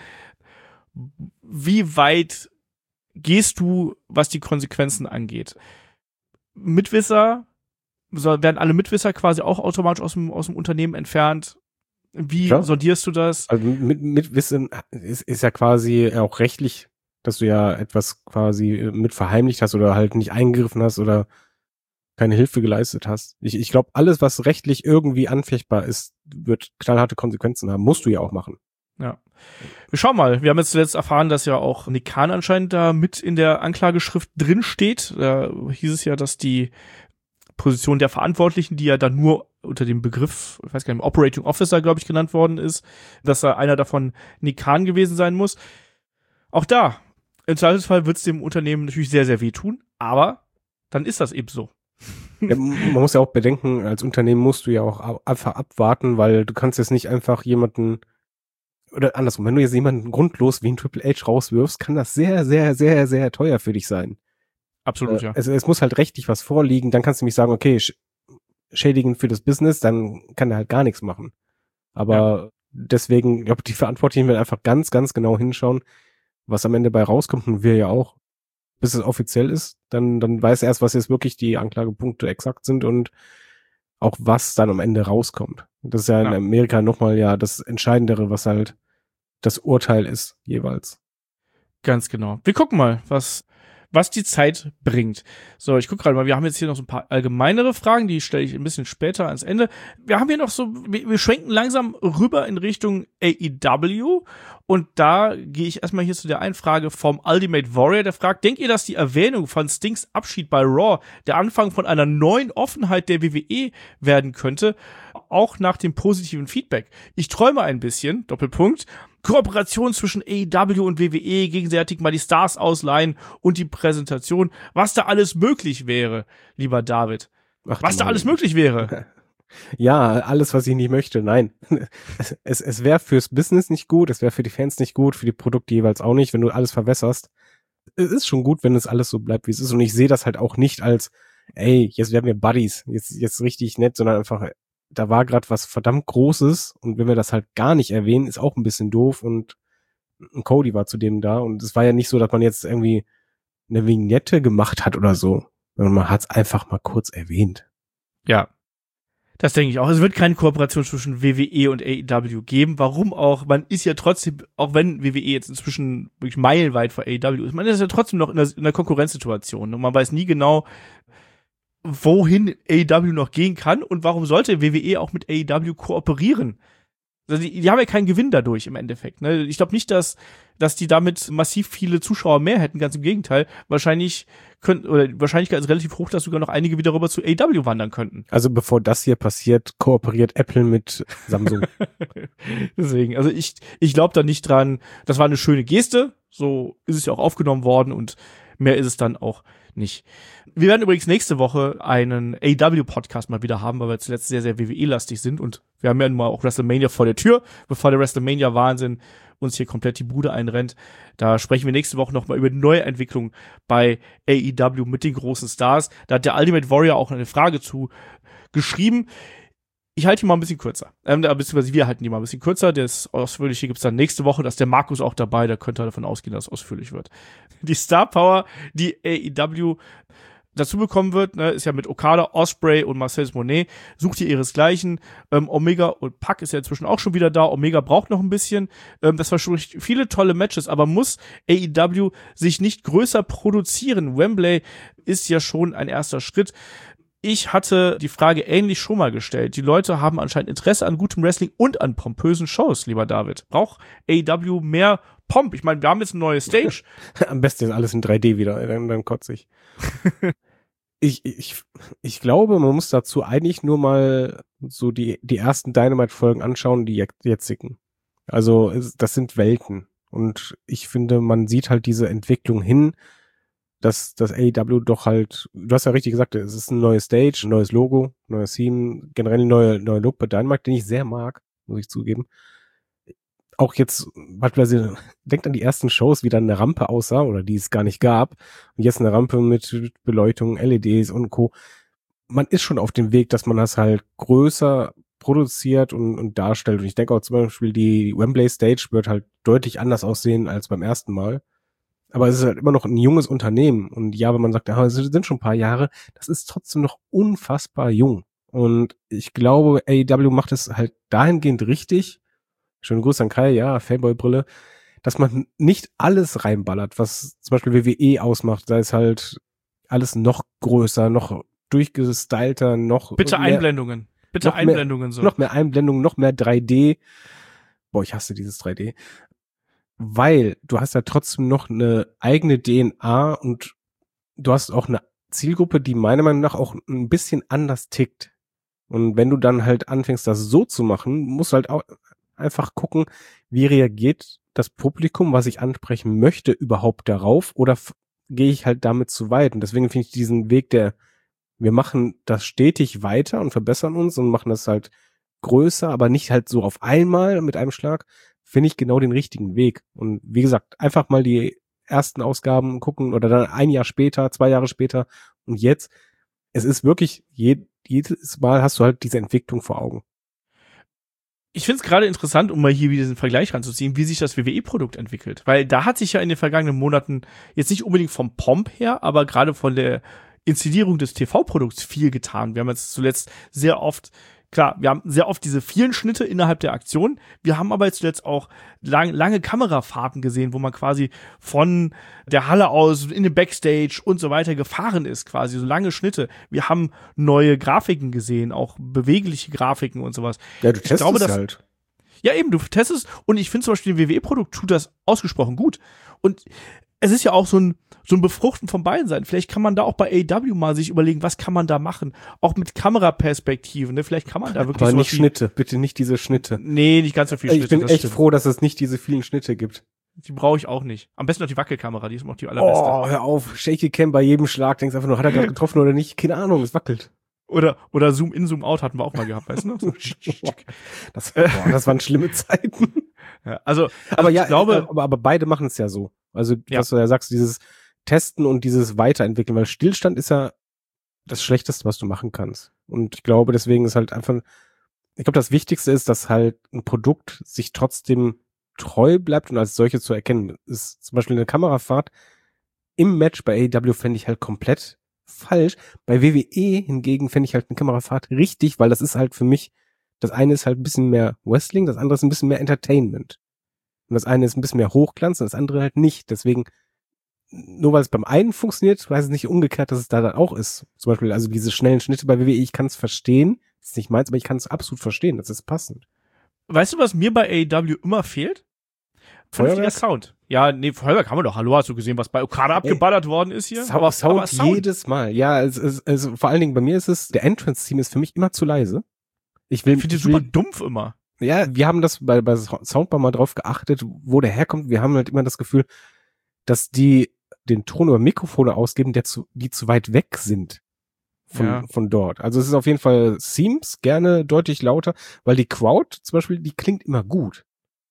wie weit gehst du, was die Konsequenzen angeht? Mitwisser, werden alle Mitwisser quasi auch automatisch aus dem Unternehmen entfernt? Wie sondierst du das? Also Mitwissen ist ja quasi auch rechtlich, dass du ja etwas quasi mit verheimlicht hast oder halt nicht eingegriffen hast oder keine Hilfe geleistet hast. Ich glaube, alles, was rechtlich irgendwie anfechtbar ist, wird knallharte Konsequenzen haben. Musst du ja auch machen. Ja. Wir schauen mal. Wir haben jetzt zuletzt erfahren, dass ja auch Nick Khan anscheinend da mit in der Anklageschrift drin steht. Da hieß es ja, dass die Position der Verantwortlichen, die ja dann nur unter dem Begriff, ich weiß gar nicht, Operating Officer, glaube ich, genannt worden ist, dass da einer davon Nick Khan gewesen sein muss. Auch da, im Zweifelsfall wird es dem Unternehmen natürlich sehr, sehr wehtun, aber dann ist das eben so. Ja, man muss ja auch bedenken, als Unternehmen musst du ja auch einfach abwarten, weil du kannst jetzt nicht einfach jemanden, oder andersrum, wenn du jetzt jemanden grundlos wie ein Triple H rauswirfst, kann das sehr, sehr, sehr, sehr teuer für dich sein. Absolut, ja. Es muss halt rechtlich was vorliegen, dann kannst du nämlich sagen, okay, schädigend für das Business, dann kann er halt gar nichts machen. Aber deswegen, ich glaube, die Verantwortlichen werden einfach ganz, ganz genau hinschauen, was am Ende bei rauskommt, und wir ja auch, bis es offiziell ist, dann weiß er erst, was jetzt wirklich die Anklagepunkte exakt sind und auch was dann am Ende rauskommt. Das ist ja in Amerika nochmal ja das Entscheidendere, was halt das Urteil ist, jeweils. Ganz genau. Wir gucken mal, was die Zeit bringt. So, ich gucke gerade mal, wir haben jetzt hier noch so ein paar allgemeinere Fragen, die stelle ich ein bisschen später ans Ende. Wir haben hier noch so, wir schwenken langsam rüber in Richtung AEW, und da gehe ich erstmal hier zu der einen Frage vom Ultimate Warrior, der fragt, denkt ihr, dass die Erwähnung von Stings Abschied bei Raw der Anfang von einer neuen Offenheit der WWE werden könnte, auch nach dem positiven Feedback? Ich träume ein bisschen, Doppelpunkt, Kooperation zwischen AEW und WWE, gegenseitig mal die Stars ausleihen und die Präsentation, was da alles möglich wäre, lieber David. Was da alles möglich wäre. Ja, alles, was ich nicht möchte, nein. Es wäre fürs Business nicht gut, es wäre für die Fans nicht gut, für die Produkte jeweils auch nicht, wenn du alles verwässerst. Es ist schon gut, wenn es alles so bleibt, wie es ist, und ich sehe das halt auch nicht als, ey, jetzt werden wir Buddies, jetzt richtig nett, sondern einfach, da war gerade was verdammt Großes, und wenn wir das halt gar nicht erwähnen, ist auch ein bisschen doof, und Cody war zudem da, und es war ja nicht so, dass man jetzt irgendwie eine Vignette gemacht hat oder so, sondern man hat es einfach mal kurz erwähnt. Ja, das denke ich auch. Es wird keine Kooperation zwischen WWE und AEW geben. Warum auch? Man ist ja trotzdem, auch wenn WWE jetzt inzwischen wirklich meilenweit vor AEW ist, man ist ja trotzdem noch in einer Konkurrenzsituation, und man weiß nie genau, wohin AEW noch gehen kann, und warum sollte WWE auch mit AEW kooperieren? Also die haben ja keinen Gewinn dadurch im Endeffekt. Ne? Ich glaube nicht, dass die damit massiv viele Zuschauer mehr hätten, ganz im Gegenteil. Die Wahrscheinlichkeit ist relativ hoch, dass sogar noch einige wieder rüber zu AEW wandern könnten. Also bevor das hier passiert, kooperiert Apple mit Samsung. Deswegen, also ich glaube da nicht dran. Das war eine schöne Geste, so ist es ja auch aufgenommen worden, und mehr ist es dann auch nicht. Wir werden übrigens nächste Woche einen AEW-Podcast mal wieder haben, weil wir zuletzt sehr, sehr WWE-lastig sind, und wir haben ja nun mal auch WrestleMania vor der Tür, bevor der WrestleMania-Wahnsinn uns hier komplett die Bude einrennt. Da sprechen wir nächste Woche noch mal über die neue Entwicklung bei AEW mit den großen Stars. Da hat der Ultimate Warrior auch eine Frage zu geschrieben. Ich halte die mal ein bisschen kürzer. Beziehungsweise wir halten die mal ein bisschen kürzer. Das Ausführliche gibt's dann nächste Woche. Da ist der Markus auch dabei. Da könnte er davon ausgehen, dass es ausführlich wird. Die Star Power, die AEW dazu bekommen wird, ne, ist ja mit Okada, Ospreay und Marcellus Monet. Sucht ihr ihresgleichen. Omega und Pac ist ja inzwischen auch schon wieder da. Omega braucht noch ein bisschen. Das verspricht viele tolle Matches. Aber muss AEW sich nicht größer produzieren? Wembley ist ja schon ein erster Schritt. Ich hatte die Frage ähnlich schon mal gestellt. Die Leute haben anscheinend Interesse an gutem Wrestling und an pompösen Shows, lieber David. Braucht AEW mehr Pomp? Ich meine, wir haben jetzt eine neue Stage. Am besten ist alles in 3D wieder, dann kotze ich. Ich glaube, man muss dazu eigentlich nur mal so die ersten Dynamite-Folgen anschauen, die jetzigen. Also das sind Welten. Und ich finde, man sieht halt diese Entwicklung hin, dass das AEW doch halt, du hast ja richtig gesagt, es ist ein neues Stage, ein neues Logo, neues Theme, generell ein neuer Look bei Dynamite, den ich sehr mag, muss ich zugeben. Auch jetzt, beispielsweise, denkt an die ersten Shows, wie dann eine Rampe aussah, oder die es gar nicht gab. Und jetzt eine Rampe mit Beleuchtung, LEDs und Co. Man ist schon auf dem Weg, dass man das halt größer produziert und darstellt. Und ich denke auch zum Beispiel, die Wembley Stage wird halt deutlich anders aussehen als beim ersten Mal. Aber es ist halt immer noch ein junges Unternehmen. Und ja, wenn man sagt, es sind schon ein paar Jahre, das ist trotzdem noch unfassbar jung. Und ich glaube, AEW macht es halt dahingehend richtig. Schönen Gruß an Kai, ja, Fanboy-Brille, dass man nicht alles reinballert, was zum Beispiel WWE ausmacht. Sei es halt alles noch größer, noch durchgestylter, noch Bitte mehr, Einblendungen. Bitte noch Einblendungen. So. Noch mehr Einblendungen, noch mehr 3D. Boah, ich hasse dieses 3D. Weil du hast ja trotzdem noch eine eigene DNA und du hast auch eine Zielgruppe, die meiner Meinung nach auch ein bisschen anders tickt. Und wenn du dann halt anfängst, das so zu machen, musst du halt auch einfach gucken, wie reagiert das Publikum, was ich ansprechen möchte, überhaupt darauf, oder gehe ich halt damit zu weit? Und deswegen finde ich diesen Weg, wir machen das stetig weiter und verbessern uns und machen das halt größer, aber nicht halt so auf einmal mit einem Schlag, finde ich genau den richtigen Weg. Und wie gesagt, einfach mal die ersten Ausgaben gucken oder dann ein Jahr später, 2 Jahre später und jetzt. es ist wirklich, jedes Mal hast du halt diese Entwicklung vor Augen. Ich finde es gerade interessant, um mal hier wieder diesen Vergleich ranzuziehen, wie sich das WWE-Produkt entwickelt. Weil da hat sich ja in den vergangenen Monaten jetzt nicht unbedingt vom Pomp her, aber gerade von der Inszenierung des TV-Produkts viel getan. Wir haben jetzt zuletzt sehr oft diese vielen Schnitte innerhalb der Aktion. Wir haben aber jetzt zuletzt auch lange Kamerafahrten gesehen, wo man quasi von der Halle aus in den Backstage und so weiter gefahren ist, quasi so lange Schnitte. Wir haben neue Grafiken gesehen, auch bewegliche Grafiken und sowas. Ja, du testest halt. Ja, eben, du testest und ich finde zum Beispiel, ein WWE-Produkt tut das ausgesprochen gut. Und es ist ja auch so ein Befruchten von beiden Seiten. Vielleicht kann man da auch bei AEW mal sich überlegen, was kann man da machen? Auch mit Kameraperspektiven, ne? Vielleicht kann man da wirklich aber nicht Schnitte, bitte nicht diese Schnitte. Nee, nicht ganz so viel Schnitte. Ich bin echt froh, dass es nicht diese vielen Schnitte gibt. Die brauche ich auch nicht. Am besten noch die Wackelkamera, die ist auch die allerbeste. Oh, hör auf, Shaky Cam bei jedem Schlag, denkst einfach nur, hat er gerade getroffen oder nicht? Keine Ahnung, es wackelt. Oder Zoom in, Zoom out hatten wir auch mal gehabt, weißt du noch? Das waren schlimme Zeiten. Ja, also aber ich glaube, aber beide machen es ja so. Also, dass du ja sagst, dieses Testen und dieses Weiterentwickeln, weil Stillstand ist ja das Schlechteste, was du machen kannst. Und ich glaube, deswegen ist halt einfach, ich glaube, das Wichtigste ist, dass halt ein Produkt sich trotzdem treu bleibt und als solche zu erkennen ist. Zum Beispiel eine Kamerafahrt im Match bei AEW fände ich halt komplett falsch. Bei WWE hingegen fände ich halt eine Kamerafahrt richtig, weil das ist halt für mich, das eine ist halt ein bisschen mehr Wrestling, das andere ist ein bisschen mehr Entertainment. Und das eine ist ein bisschen mehr Hochglanz und das andere halt nicht. Deswegen, nur weil es beim einen funktioniert, heißt es nicht umgekehrt, dass es da dann auch ist. Zum Beispiel, also diese schnellen Schnitte bei WWE, ich kann es verstehen, das ist nicht meins, aber ich kann es absolut verstehen, das ist passend. Weißt du, was mir bei AEW immer fehlt? Vernünftiger Sound. Ja, nee, Feuerwerk haben wir doch. Hallo, hast du gesehen, was bei Okada abgeballert worden ist hier? Aber Sound jedes Mal. Ja, also vor allen Dingen bei mir ist es, der Entrance-Theme ist für mich immer zu leise. Ich finde die super dumpf immer. Ja, wir haben das bei Soundbar mal drauf geachtet, wo der herkommt. Wir haben halt immer das Gefühl, dass die den Ton über Mikrofone ausgeben, die zu weit weg sind von dort. Also es ist auf jeden Fall Themes, gerne deutlich lauter, weil die Crowd zum Beispiel, die klingt immer gut.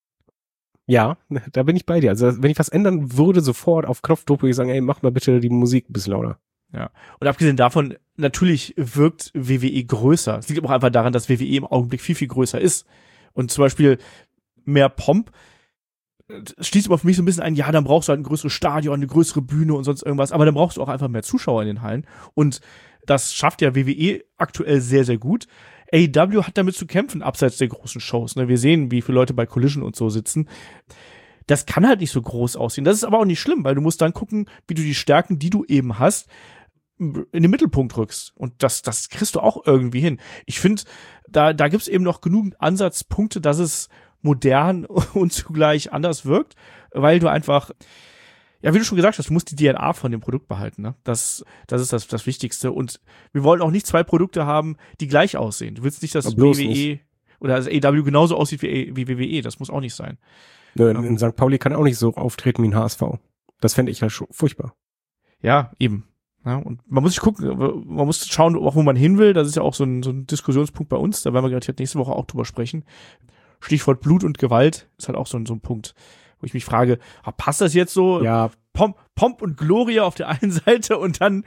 Ja, da bin ich bei dir. Also wenn ich was ändern würde, sofort auf Knopfdruck würde ich sagen, ey, mach mal bitte die Musik ein bisschen lauter. Ja. Und abgesehen davon, natürlich wirkt WWE größer. Es liegt aber auch einfach daran, dass WWE im Augenblick viel, viel größer ist. Und zum Beispiel mehr Pomp schließt aber für mich so ein bisschen ein, ja, dann brauchst du halt ein größeres Stadion, eine größere Bühne und sonst irgendwas, aber dann brauchst du auch einfach mehr Zuschauer in den Hallen. Und das schafft ja WWE aktuell sehr, sehr gut. AEW hat damit zu kämpfen, abseits der großen Shows. Ne? Wir sehen, wie viele Leute bei Collision und so sitzen. Das kann halt nicht so groß aussehen. Das ist aber auch nicht schlimm, weil du musst dann gucken, wie du die Stärken, die du eben hast, in den Mittelpunkt rückst. Und das kriegst du auch irgendwie hin. Ich finde, da gibt's eben noch genügend Ansatzpunkte, dass es modern und zugleich anders wirkt, weil du einfach, ja, wie du schon gesagt hast, du musst die DNA von dem Produkt behalten. Ne? Das ist das Wichtigste. Und wir wollen auch nicht zwei Produkte haben, die gleich aussehen. Du willst nicht, dass WWE oder das AEW genauso aussieht wie WWE. Das muss auch nicht sein. Nö, in St. Pauli kann auch nicht so auftreten wie ein HSV. Das fände ich halt schon furchtbar. Ja, eben. Ja, und man muss sich gucken, man muss schauen, auch wo man hin will. Das ist ja auch so ein Diskussionspunkt bei uns. Da werden wir gerade nächste Woche auch drüber sprechen. Stichwort Blut und Gewalt ist halt auch so ein Punkt, wo ich mich frage, passt das jetzt so? Ja. Pomp und Gloria auf der einen Seite und dann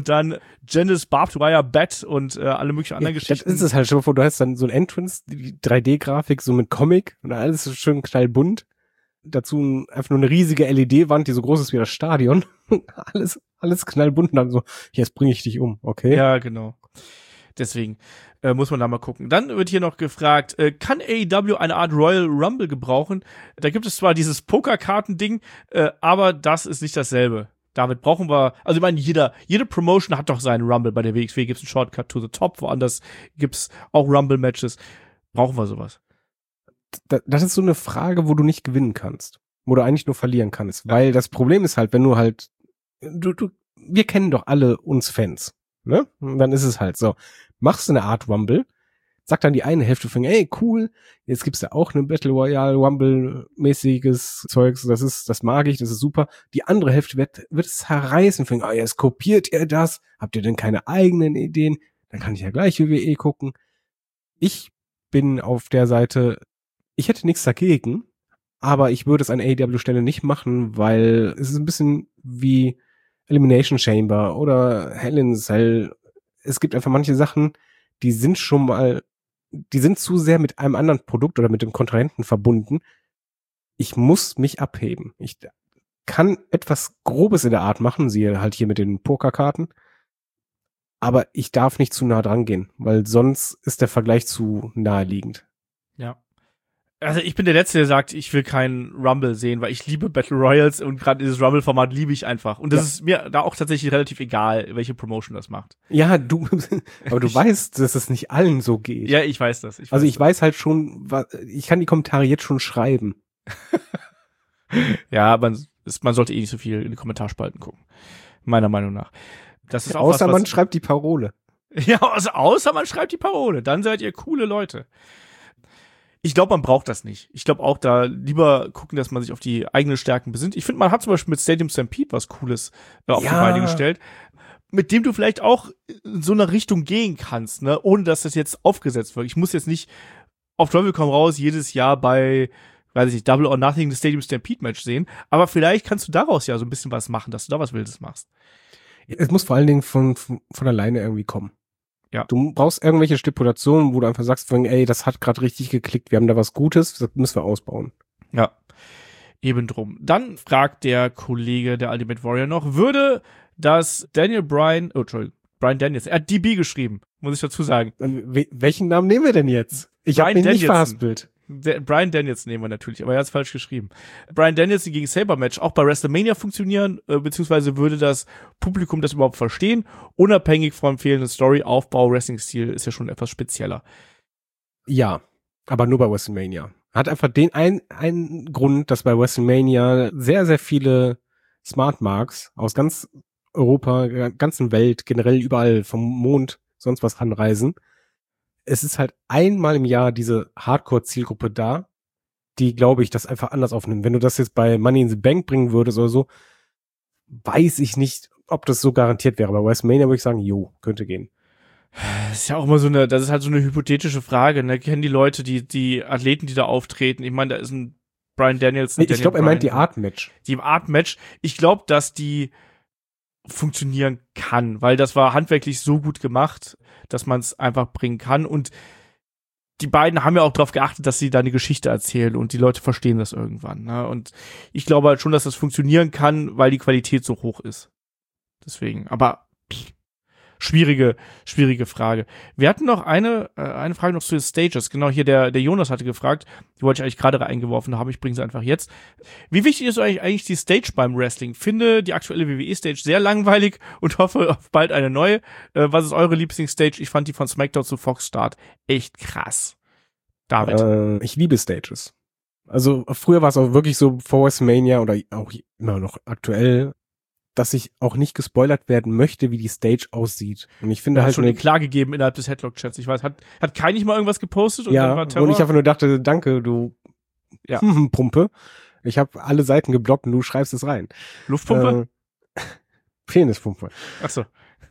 Janice Barbed Wire Bat und alle möglichen anderen Geschichten. Das ist es halt schon, du hast dann so ein Entrance, die 3D-Grafik, so mit Comic und alles ist schön knallbunt. Dazu einfach nur eine riesige LED-Wand, die so groß ist wie das Stadion. alles knallbunt und dann so, jetzt bringe ich dich um, okay? Ja, genau. Deswegen muss man da mal gucken. Dann wird hier noch gefragt, kann AEW eine Art Royal Rumble gebrauchen? Da gibt es zwar dieses Pokerkarten-Ding, aber das ist nicht dasselbe. Damit brauchen wir, also ich meine, jede Promotion hat doch seinen Rumble. Bei der WXW gibt es einen Shortcut to the Top, woanders gibt es auch Rumble-Matches. Brauchen wir sowas? Das ist so eine Frage, wo du nicht gewinnen kannst. Wo du eigentlich nur verlieren kannst. Weil das Problem ist halt, wenn du halt, wir kennen doch alle uns Fans. Ne? Und dann ist es halt so. Machst du eine Art Rumble, sagt dann die eine Hälfte von, ey, cool, jetzt gibt's ja auch eine Battle Royale Rumble-mäßiges Zeugs, das mag ich, das ist super. Die andere Hälfte wird es zerreißen, von, jetzt kopiert ihr das, habt ihr denn keine eigenen Ideen? Dann kann ich ja gleich WWE gucken. Ich bin auf der Seite, ich hätte nichts dagegen, aber ich würde es an AEW-Stelle nicht machen, weil es ist ein bisschen wie Elimination Chamber oder Hell in a Cell. es gibt einfach manche Sachen, die sind zu sehr mit einem anderen Produkt oder mit dem Kontrahenten verbunden. Ich muss mich abheben. Ich kann etwas Grobes in der Art machen, siehe halt hier mit den Pokerkarten, aber ich darf nicht zu nah dran gehen, weil sonst ist der Vergleich zu naheliegend. Ja. Also ich bin der Letzte, der sagt, ich will keinen Rumble sehen, weil ich liebe Battle Royals und gerade dieses Rumble-Format liebe ich einfach. Und das ist mir da auch tatsächlich relativ egal, welche Promotion das macht. Ja, aber du weißt, dass es nicht allen so geht. Ja, ich weiß das. Ich weiß halt schon, ich kann die Kommentare jetzt schon schreiben. Ja, man sollte eh nicht so viel in die Kommentarspalten gucken. Meiner Meinung nach. Das ist auch außer man schreibt die Parole. Ja, also außer man schreibt die Parole. Dann seid ihr coole Leute. Ich glaube, man braucht das nicht. Ich glaube auch da lieber gucken, dass man sich auf die eigenen Stärken besinnt. Ich finde, man hat zum Beispiel mit Stadium Stampede was Cooles auf die Beine gestellt, mit dem du vielleicht auch in so eine Richtung gehen kannst, ne, ohne dass das jetzt aufgesetzt wird. Ich muss jetzt nicht auf Teufel komm raus jedes Jahr bei, weiß ich nicht, Double or Nothing das Stadium Stampede Match sehen, aber vielleicht kannst du daraus ja so ein bisschen was machen, dass du da was Wildes machst. Es muss vor allen Dingen von alleine irgendwie kommen. Ja. Du brauchst irgendwelche Stipulationen, wo du einfach sagst, ey, das hat gerade richtig geklickt, wir haben da was Gutes, das müssen wir ausbauen. Ja, eben drum. Dann fragt der Kollege, der Ultimate Warrior noch, würde das Brian Danielson, er hat DB geschrieben, muss ich dazu sagen. Welchen Namen nehmen wir denn jetzt? Ich habe ihn nicht verhaspelt. Brian Danielson nehmen wir natürlich, aber er hat es falsch geschrieben. Brian Danielson gegen Saber-Match auch bei WrestleMania funktionieren, beziehungsweise würde das Publikum das überhaupt verstehen, unabhängig vom fehlenden Story-Aufbau, Wrestling-Stil ist ja schon etwas spezieller. Ja, aber nur bei WrestleMania. Hat einfach den einen Grund, dass bei WrestleMania sehr, sehr viele Smart Marks aus ganz Europa, ganzen Welt, generell überall vom Mond, sonst was anreisen. Es ist halt einmal im Jahr diese Hardcore-Zielgruppe da, die, glaube ich, das einfach anders aufnimmt. Wenn du das jetzt bei Money in the Bank bringen würdest oder so, weiß ich nicht, ob das so garantiert wäre. Bei WrestleMania würde ich sagen, könnte gehen. Das ist ja auch immer das ist halt so eine hypothetische Frage, ne? Kennen die Leute, die Athleten, die da auftreten? Ich meine, da ist ein Brian Danielson. Ich glaube, er meint die Art-Match. Die Art-Match. Ich glaube, dass die funktionieren kann, weil das war handwerklich so gut gemacht, dass man es einfach bringen kann, und die beiden haben ja auch darauf geachtet, dass sie da eine Geschichte erzählen und die Leute verstehen das irgendwann, ne? Und ich glaube halt schon, dass das funktionieren kann, weil die Qualität so hoch ist. Deswegen, aber schwierige Frage. Wir hatten noch eine Frage noch zu den Stages. Genau, hier der Jonas hatte gefragt, die wollte ich eigentlich gerade eingeworfen haben, ich bringe sie einfach jetzt. Wie wichtig ist eigentlich die Stage beim Wrestling? Finde die aktuelle WWE-Stage sehr langweilig und hoffe auf bald eine neue. Was ist eure Lieblingsstage? Ich fand die von SmackDown zu Fox Start echt krass. David? Ich liebe Stages. Also früher war es auch wirklich so vor WrestleMania oder auch immer noch aktuell, dass ich auch nicht gespoilert werden möchte, wie die Stage aussieht. Und ich finde halt schon eine Klage gegeben innerhalb des Headlock-Chats. Ich weiß, hat Kai nicht mal irgendwas gepostet? Und dann war Terror? Und ich einfach nur dachte, danke, du Pumpe. Ich habe alle Seiten geblockt und du schreibst es rein. Luftpumpe? Penispumpe. Ach so.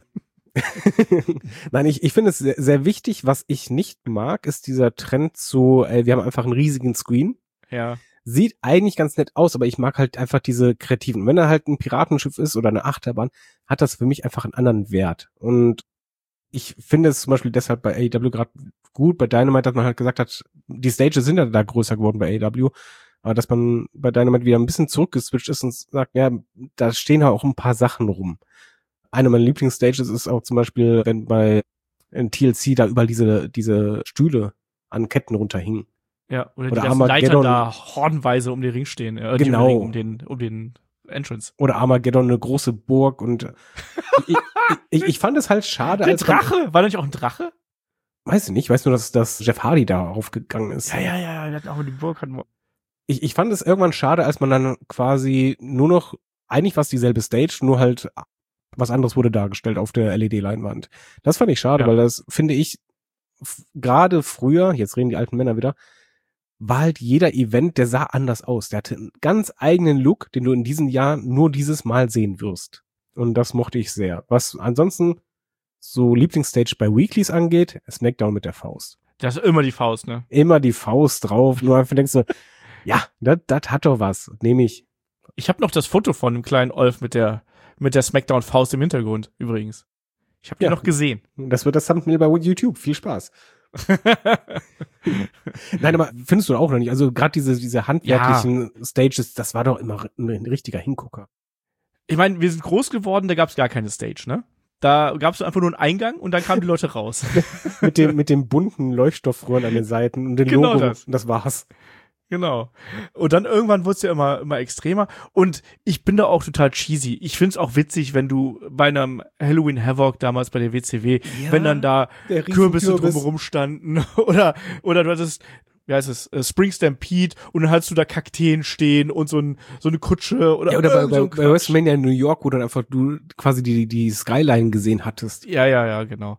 Nein, ich finde es sehr, sehr wichtig. Was ich nicht mag, ist dieser Trend zu, wir haben einfach einen riesigen Screen. Ja. Sieht eigentlich ganz nett aus, aber ich mag halt einfach diese kreativen. Wenn er halt ein Piratenschiff ist oder eine Achterbahn, hat das für mich einfach einen anderen Wert. Und ich finde es zum Beispiel deshalb bei AEW gerade gut, bei Dynamite, dass man halt gesagt hat, die Stages sind ja da größer geworden bei AEW, aber dass man bei Dynamite wieder ein bisschen zurückgeswitcht ist und sagt, ja, da stehen halt auch ein paar Sachen rum. Eine meiner Lieblingsstages ist auch zum Beispiel, wenn in TLC da überall diese Stühle an Ketten runterhingen. Ja, oder die ganzen Leitern da hordenweise um den Ring stehen. Genau. Um den Entrance. Oder Armageddon, eine große Burg, und ich fand es halt schade. Der Drache? War da nicht auch ein Drache? Weiß ich nicht. Ich weiß nur, dass Jeff Hardy da aufgegangen ist. Ja, der hat auch die Burg. Ich fand es irgendwann schade, als man dann quasi nur noch, eigentlich war es dieselbe Stage, nur halt was anderes wurde dargestellt auf der LED-Leinwand. Das fand ich schade, weil das, finde ich, gerade früher, jetzt reden die alten Männer wieder, war halt jeder Event, der sah anders aus. Der hatte einen ganz eigenen Look, den du in diesem Jahr nur dieses Mal sehen wirst. Und das mochte ich sehr. Was ansonsten so Lieblingsstage bei Weeklies angeht, SmackDown mit der Faust. Das ist immer die Faust, ne? Immer die Faust drauf. Nur einfach denkst du, ja, das hat doch was. Nehme ich. Ich habe noch das Foto von dem kleinen Olf mit der SmackDown-Faust im Hintergrund, übrigens. Ich habe den noch gesehen. Das wird das Thumbnail bei YouTube. Viel Spaß. Nein, aber findest du auch noch nicht? Also gerade diese handwerklichen Stages, das war doch immer ein richtiger Hingucker. Ich meine, wir sind groß geworden, da gab es gar keine Stage, ne? Da gab es einfach nur einen Eingang und dann kamen die Leute raus. mit dem bunten Leuchtstoffröhren an den Seiten und den Genau Logo. das. Und das war's. Genau. Und dann irgendwann wurde es ja immer extremer. Und ich bin da auch total cheesy. Ich find's auch witzig, wenn du bei einem Halloween Havoc damals bei der WCW, wenn dann da Kürbisse drumherum standen oder du hattest, wie heißt es, Spring Stampede und dann hattest du da Kakteen stehen und so eine Kutsche oder bei WrestleMania in New York, wo dann einfach du quasi die Skyline gesehen hattest. Ja, genau.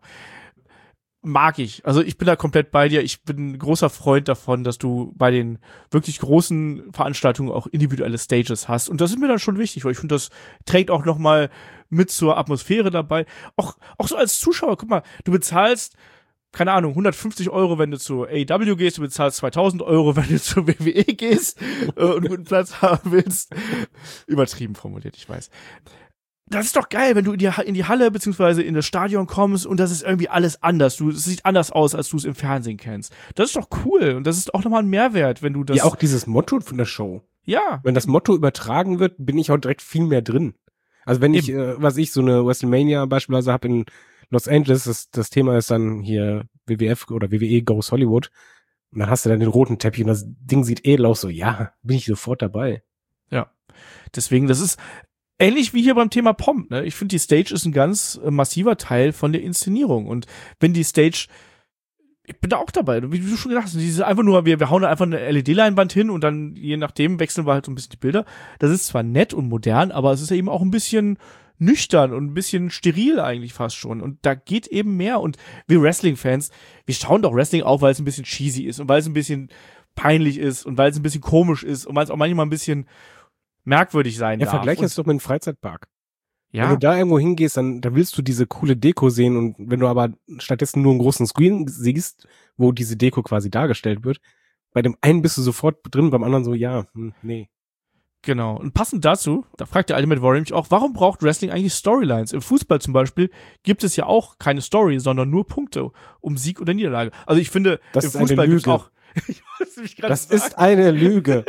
Mag ich. Also ich bin da komplett bei dir. Ich bin ein großer Freund davon, dass du bei den wirklich großen Veranstaltungen auch individuelle Stages hast. Und das ist mir dann schon wichtig, weil ich finde, das trägt auch noch mal mit zur Atmosphäre dabei. Auch so als Zuschauer, guck mal, du bezahlst, keine Ahnung, 150 €, wenn du zu AEW gehst, du bezahlst 2000 €, wenn du zu WWE gehst und einen guten Platz haben willst. Übertrieben formuliert, ich weiß. Das ist doch geil, wenn du in die Halle beziehungsweise in das Stadion kommst und das ist irgendwie alles anders. Es sieht anders aus, als du es im Fernsehen kennst. Das ist doch cool und das ist auch nochmal ein Mehrwert, wenn du das... Ja, auch dieses Motto von der Show. Ja. Wenn das Motto übertragen wird, bin ich auch direkt viel mehr drin. Also wenn ich, so eine WrestleMania beispielsweise habe in Los Angeles, das Thema ist dann hier WWF oder WWE Goes Hollywood und dann hast du dann den roten Teppich und das Ding sieht edel aus, so ja, bin ich sofort dabei. Ja, deswegen, das ist ähnlich wie hier beim Thema Pomp, ne? Ich finde, die Stage ist ein ganz massiver Teil von der Inszenierung. Und wenn die Stage, ich bin da auch dabei, wie du schon gesagt hast, diese einfach nur, wir hauen da einfach eine LED-Leinwand hin und dann, je nachdem, wechseln wir halt so ein bisschen die Bilder. Das ist zwar nett und modern, aber es ist ja eben auch ein bisschen nüchtern und ein bisschen steril eigentlich fast schon. Und da geht eben mehr. Und wir Wrestling-Fans, wir schauen doch Wrestling auch, weil es ein bisschen cheesy ist und weil es ein bisschen peinlich ist und weil es ein bisschen komisch ist und weil es auch manchmal ein bisschen merkwürdig sein darf. Ja, vergleich es doch mit einem Freizeitpark. Ja. Wenn du da irgendwo hingehst, dann willst du diese coole Deko sehen und wenn du aber stattdessen nur einen großen Screen siehst, wo diese Deko quasi dargestellt wird, bei dem einen bist du sofort drin, beim anderen so, ja, nee. Genau. Und passend dazu, da fragt der Ultimate Warrior mich auch, warum braucht Wrestling eigentlich Storylines? Im Fußball zum Beispiel gibt es ja auch keine Story, sondern nur Punkte um Sieg oder Niederlage. Also ich finde, das im Fußball gibt es auch... Das ist eine Lüge.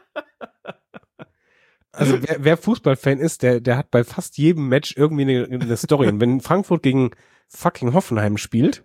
Also wer Fußballfan ist, der hat bei fast jedem Match irgendwie eine Story. Und wenn Frankfurt gegen fucking Hoffenheim spielt,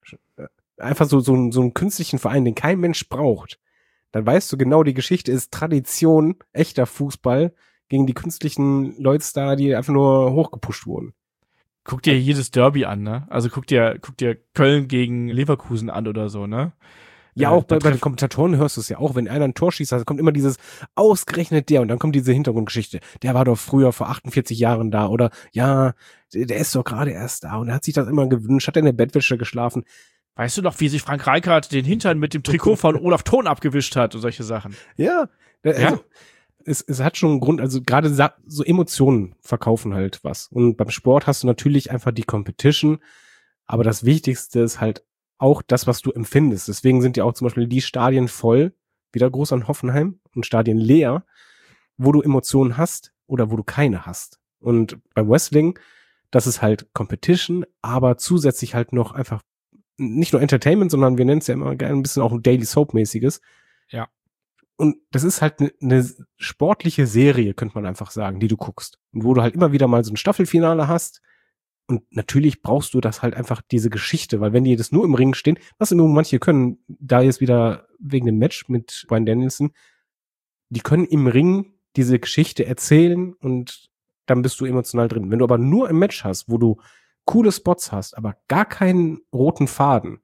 einfach so einen künstlichen Verein, den kein Mensch braucht, dann weißt du genau, die Geschichte ist Tradition, echter Fußball gegen die künstlichen Leute da, die einfach nur hochgepusht wurden. Guck dir jedes Derby an, ne? Also guck dir Köln gegen Leverkusen an oder so, ne? Ja, auch bei den Kommentatoren hörst du es ja auch, wenn einer ein Tor schießt, also kommt immer dieses ausgerechnet der und dann kommt diese Hintergrundgeschichte. Der war doch früher vor 48 Jahren da oder ja, der ist doch gerade erst da und er hat sich das immer gewünscht, hat er in der Bettwäsche geschlafen. Weißt du noch, wie sich Frank Rijkaard den Hintern mit dem Trikot von Olaf Thon abgewischt hat und solche Sachen? Ja, also, es hat schon einen Grund, also gerade so Emotionen verkaufen halt was. Und beim Sport hast du natürlich einfach die Competition, aber das Wichtigste ist halt auch das, was du empfindest. Deswegen sind ja auch zum Beispiel die Stadien voll, wieder groß an Hoffenheim, und Stadien leer, wo du Emotionen hast oder wo du keine hast. Und beim Wrestling, das ist halt Competition, aber zusätzlich halt noch einfach nicht nur Entertainment, sondern wir nennen es ja immer gerne ein bisschen auch ein Daily Soap-mäßiges. Ja. Und das ist halt eine sportliche Serie, könnte man einfach sagen, die du guckst. Und wo du halt immer wieder mal so ein Staffelfinale hast. Und natürlich brauchst du das halt einfach, diese Geschichte, weil wenn die das nur im Ring stehen, was immer manche können, da jetzt wieder wegen dem Match mit Bryan Danielson, die können im Ring diese Geschichte erzählen und dann bist du emotional drin. Wenn du aber nur ein Match hast, wo du coole Spots hast, aber gar keinen roten Faden,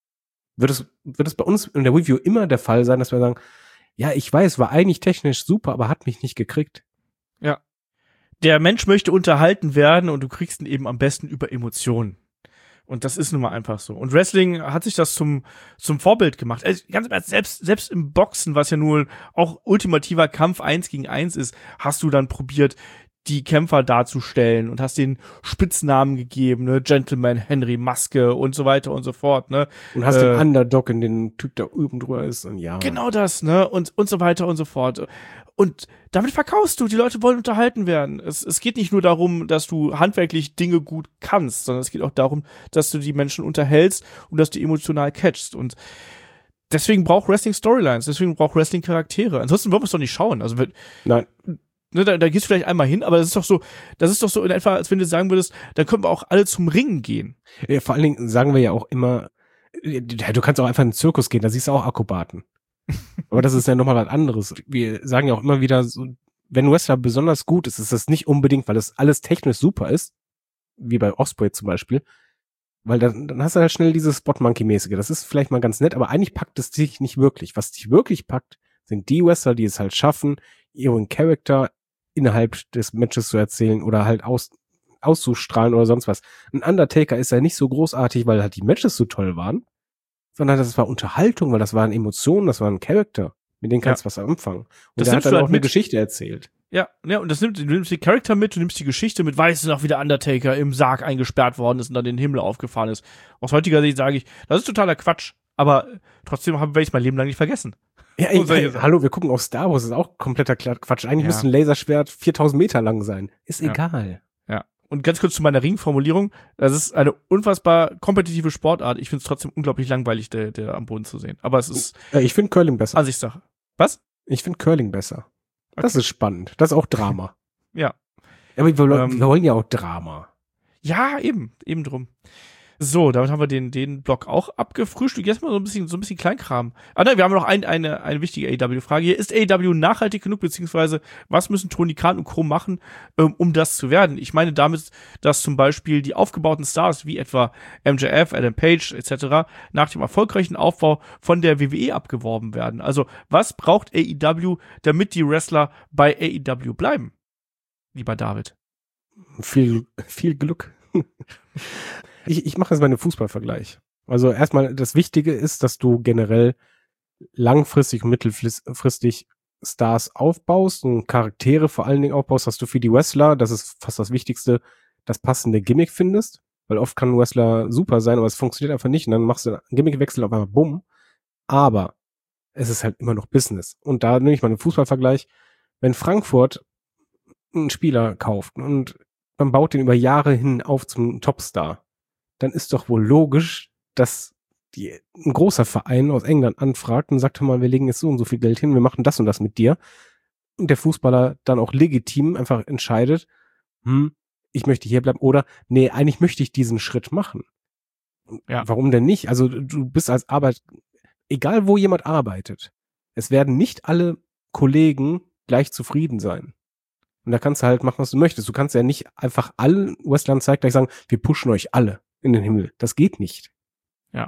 wird es bei uns in der Review immer der Fall sein, dass wir sagen, ja, ich weiß, war eigentlich technisch super, aber hat mich nicht gekriegt. Ja. Der Mensch möchte unterhalten werden und du kriegst ihn eben am besten über Emotionen. Und das ist nun mal einfach so. Und Wrestling hat sich das zum Vorbild gemacht. Also ganz ehrlich, selbst im Boxen, was ja nur auch ultimativer Kampf 1 gegen 1 ist, hast du dann probiert, die Kämpfer darzustellen und hast den Spitznamen gegeben, ne, Gentleman, Henry, Maske und so weiter und so fort, ne. Und hast den Underdog in den Typ, der oben drüber ist und ja. Genau das, ne, und so weiter und so fort. Und damit verkaufst du, die Leute wollen unterhalten werden. Es geht nicht nur darum, dass du handwerklich Dinge gut kannst, sondern es geht auch darum, dass du die Menschen unterhältst und dass du emotional catchst. Und deswegen braucht Wrestling Storylines, deswegen braucht Wrestling Charaktere. Ansonsten wollen wir es doch nicht schauen. Also nein. Ne, da gehst du vielleicht einmal hin, aber das ist doch so in etwa, als wenn du sagen würdest, dann können wir auch alle zum Ringen gehen. Ja, vor allen Dingen sagen wir ja auch immer, du kannst auch einfach in den Zirkus gehen, da siehst du auch Akrobaten. Aber das ist ja nochmal was anderes. Wir sagen ja auch immer wieder, so, wenn ein Wrestler besonders gut ist, ist das nicht unbedingt, weil das alles technisch super ist, wie bei Osprey zum Beispiel, weil dann hast du halt schnell dieses Spot-Monkey-mäßige. Das ist vielleicht mal ganz nett, aber eigentlich packt es dich nicht wirklich. Was dich wirklich packt, sind die Wrestler, die es halt schaffen, ihren Charakter innerhalb des Matches zu erzählen oder halt auszustrahlen oder sonst was. Ein Undertaker ist ja nicht so großartig, weil halt die Matches so toll waren, sondern das war Unterhaltung, weil das waren Emotionen, das war ein Charakter, mit denen kannst du was anfangen. Und der hat dann auch eine Geschichte erzählt. Ja, und du nimmst die Charakter mit, du nimmst die Geschichte mit, weißt du noch, wie der Undertaker im Sarg eingesperrt worden ist und dann in den Himmel aufgefahren ist. Aus heutiger Sicht sage ich, das ist totaler Quatsch, aber trotzdem werde ich mein Leben lang nicht vergessen. Ja, hallo, wir gucken auf Star Wars, das ist auch kompletter Quatsch. Eigentlich müsste ein Laserschwert 4000 Meter lang sein. Ist egal. Ja. Und ganz kurz zu meiner Ringformulierung. Das ist eine unfassbar kompetitive Sportart. Ich finde es trotzdem unglaublich langweilig, der am Boden zu sehen. Aber es ist ich finde Curling besser. Ansichtssache. Was? Ich finde Curling besser. Okay. Das ist spannend. Das ist auch Drama. Ja. Aber wir wollen ja auch Drama. Ja, eben drum. So, damit haben wir den Block auch abgefrühstückt. Jetzt mal so ein bisschen Kleinkram. Nein, wir haben noch eine wichtige AEW-Frage hier. Ist AEW nachhaltig genug, beziehungsweise was müssen Tony Khan und Co. machen, um das zu werden? Ich meine damit, dass zum Beispiel die aufgebauten Stars, wie etwa MJF, Adam Page etc., nach dem erfolgreichen Aufbau von der WWE abgeworben werden. Also, was braucht AEW, damit die Wrestler bei AEW bleiben? Lieber David. Viel Glück. Ich mache jetzt mal einen Fußballvergleich. Also erstmal, das Wichtige ist, dass du generell langfristig und mittelfristig Stars aufbaust und Charaktere vor allen Dingen aufbaust, dass du für die Wrestler, das ist fast das Wichtigste, das passende Gimmick findest. Weil oft kann ein Wrestler super sein, aber es funktioniert einfach nicht und dann machst du einen Gimmickwechsel auf einmal bumm. Aber es ist halt immer noch Business. Und da nehme ich mal einen Fußballvergleich. Wenn Frankfurt einen Spieler kauft und man baut den über Jahre hin auf zum Topstar, dann ist doch wohl logisch, dass ein großer Verein aus England anfragt und sagt, hör mal, wir legen jetzt so und so viel Geld hin, wir machen das und das mit dir. Und der Fußballer dann auch legitim einfach entscheidet, ich möchte hier bleiben oder, nee, eigentlich möchte ich diesen Schritt machen. Ja. Warum denn nicht? Also du bist als egal wo jemand arbeitet, es werden nicht alle Kollegen gleich zufrieden sein. Und da kannst du halt machen, was du möchtest. Du kannst ja nicht einfach allen Wrestlern zeitgleich sagen, wir pushen euch alle in den Himmel. Das geht nicht. Ja.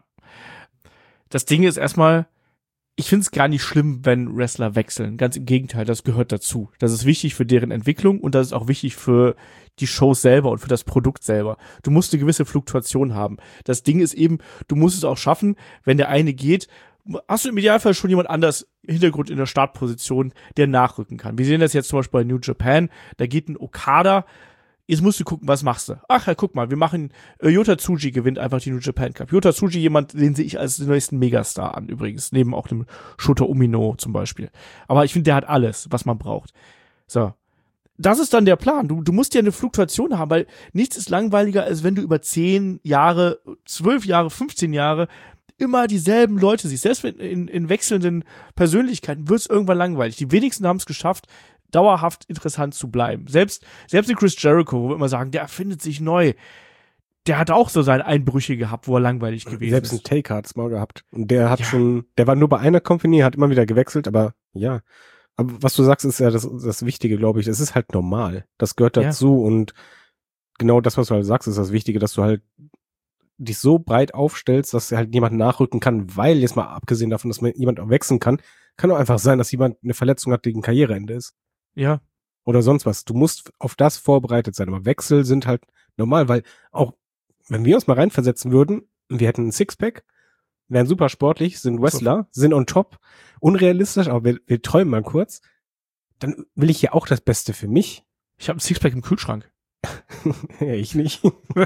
Das Ding ist erstmal, ich finde es gar nicht schlimm, wenn Wrestler wechseln. Ganz im Gegenteil, das gehört dazu. Das ist wichtig für deren Entwicklung und das ist auch wichtig für die Shows selber und für das Produkt selber. Du musst eine gewisse Fluktuation haben. Das Ding ist eben, du musst es auch schaffen, wenn der eine geht, hast du im Idealfall schon jemand anders Hintergrund in der Startposition, der nachrücken kann. Wir sehen das jetzt zum Beispiel bei New Japan, da geht ein Okada, jetzt musst du gucken, was machst du? Ach ja, guck mal, wir machen, Yota Tsuji gewinnt einfach die New Japan Cup. Yota Tsuji, jemand, den sehe ich als den neuesten Megastar an, übrigens, neben auch dem Shota Umino zum Beispiel. Aber ich finde, der hat alles, was man braucht. So. Das ist dann der Plan. Du musst ja eine Fluktuation haben, weil nichts ist langweiliger, als wenn du über 10 Jahre, 12 Jahre, 15 Jahre immer dieselben Leute siehst. Selbst in wechselnden Persönlichkeiten wird es irgendwann langweilig. Die wenigsten haben es geschafft, dauerhaft interessant zu bleiben. Selbst in Chris Jericho, wo wir immer sagen, der erfindet sich neu. Der hat auch so seine Einbrüche gehabt, wo er langweilig gewesen ist. Selbst ein Taker hat's mal gehabt. Und der hat der war nur bei einer Company, hat immer wieder gewechselt, aber ja. Aber was du sagst, ist ja das Wichtige, glaube ich. Es ist halt normal. Das gehört dazu und genau das, was du halt sagst, ist das Wichtige, dass du halt dich so breit aufstellst, dass halt jemand nachrücken kann, weil jetzt mal abgesehen davon, dass man jemand auch wechseln kann auch einfach sein, dass jemand eine Verletzung hat, die ein Karriereende ist. Ja. Oder sonst was. Du musst auf das vorbereitet sein. Aber Wechsel sind halt normal, weil auch, wenn wir uns mal reinversetzen würden, wir hätten ein Sixpack, wären super sportlich, sind Wrestler, sind on top, unrealistisch, aber wir träumen mal kurz, dann will ich ja auch das Beste für mich. Ich habe ein Sixpack im Kühlschrank. Ja, ich nicht.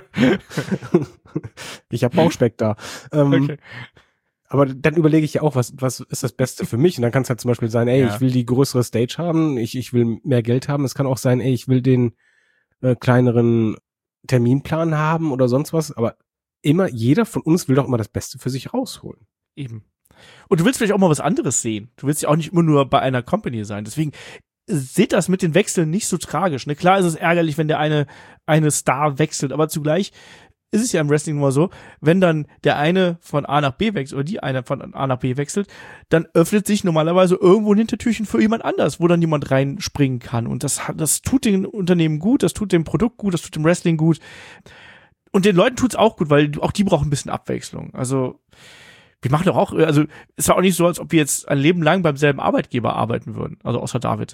Ich habe Bauchspeck da. Okay. Aber dann überlege ich ja auch, was ist das Beste für mich? Und dann kann es halt zum Beispiel sein, ey, Ja. ich will die größere Stage haben, ich will mehr Geld haben. Es kann auch sein, ey, ich will den kleineren Terminplan haben oder sonst was. Aber jeder von uns will doch immer das Beste für sich rausholen. Eben. Und du willst vielleicht auch mal was anderes sehen. Du willst ja auch nicht immer nur bei einer Company sein. Deswegen seht das mit den Wechseln nicht so tragisch. Ne? Klar ist es ärgerlich, wenn der eine Star wechselt, aber zugleich ist es ja im Wrestling immer so, wenn dann der eine von A nach B wechselt oder die eine von A nach B wechselt, dann öffnet sich normalerweise irgendwo ein Hintertürchen für jemand anders, wo dann jemand reinspringen kann. Und das tut den Unternehmen gut, das tut dem Produkt gut, das tut dem Wrestling gut. Und den Leuten tut's auch gut, weil auch die brauchen ein bisschen Abwechslung. Also wir machen doch auch, also es war auch nicht so, als ob wir jetzt ein Leben lang beim selben Arbeitgeber arbeiten würden. Also außer David.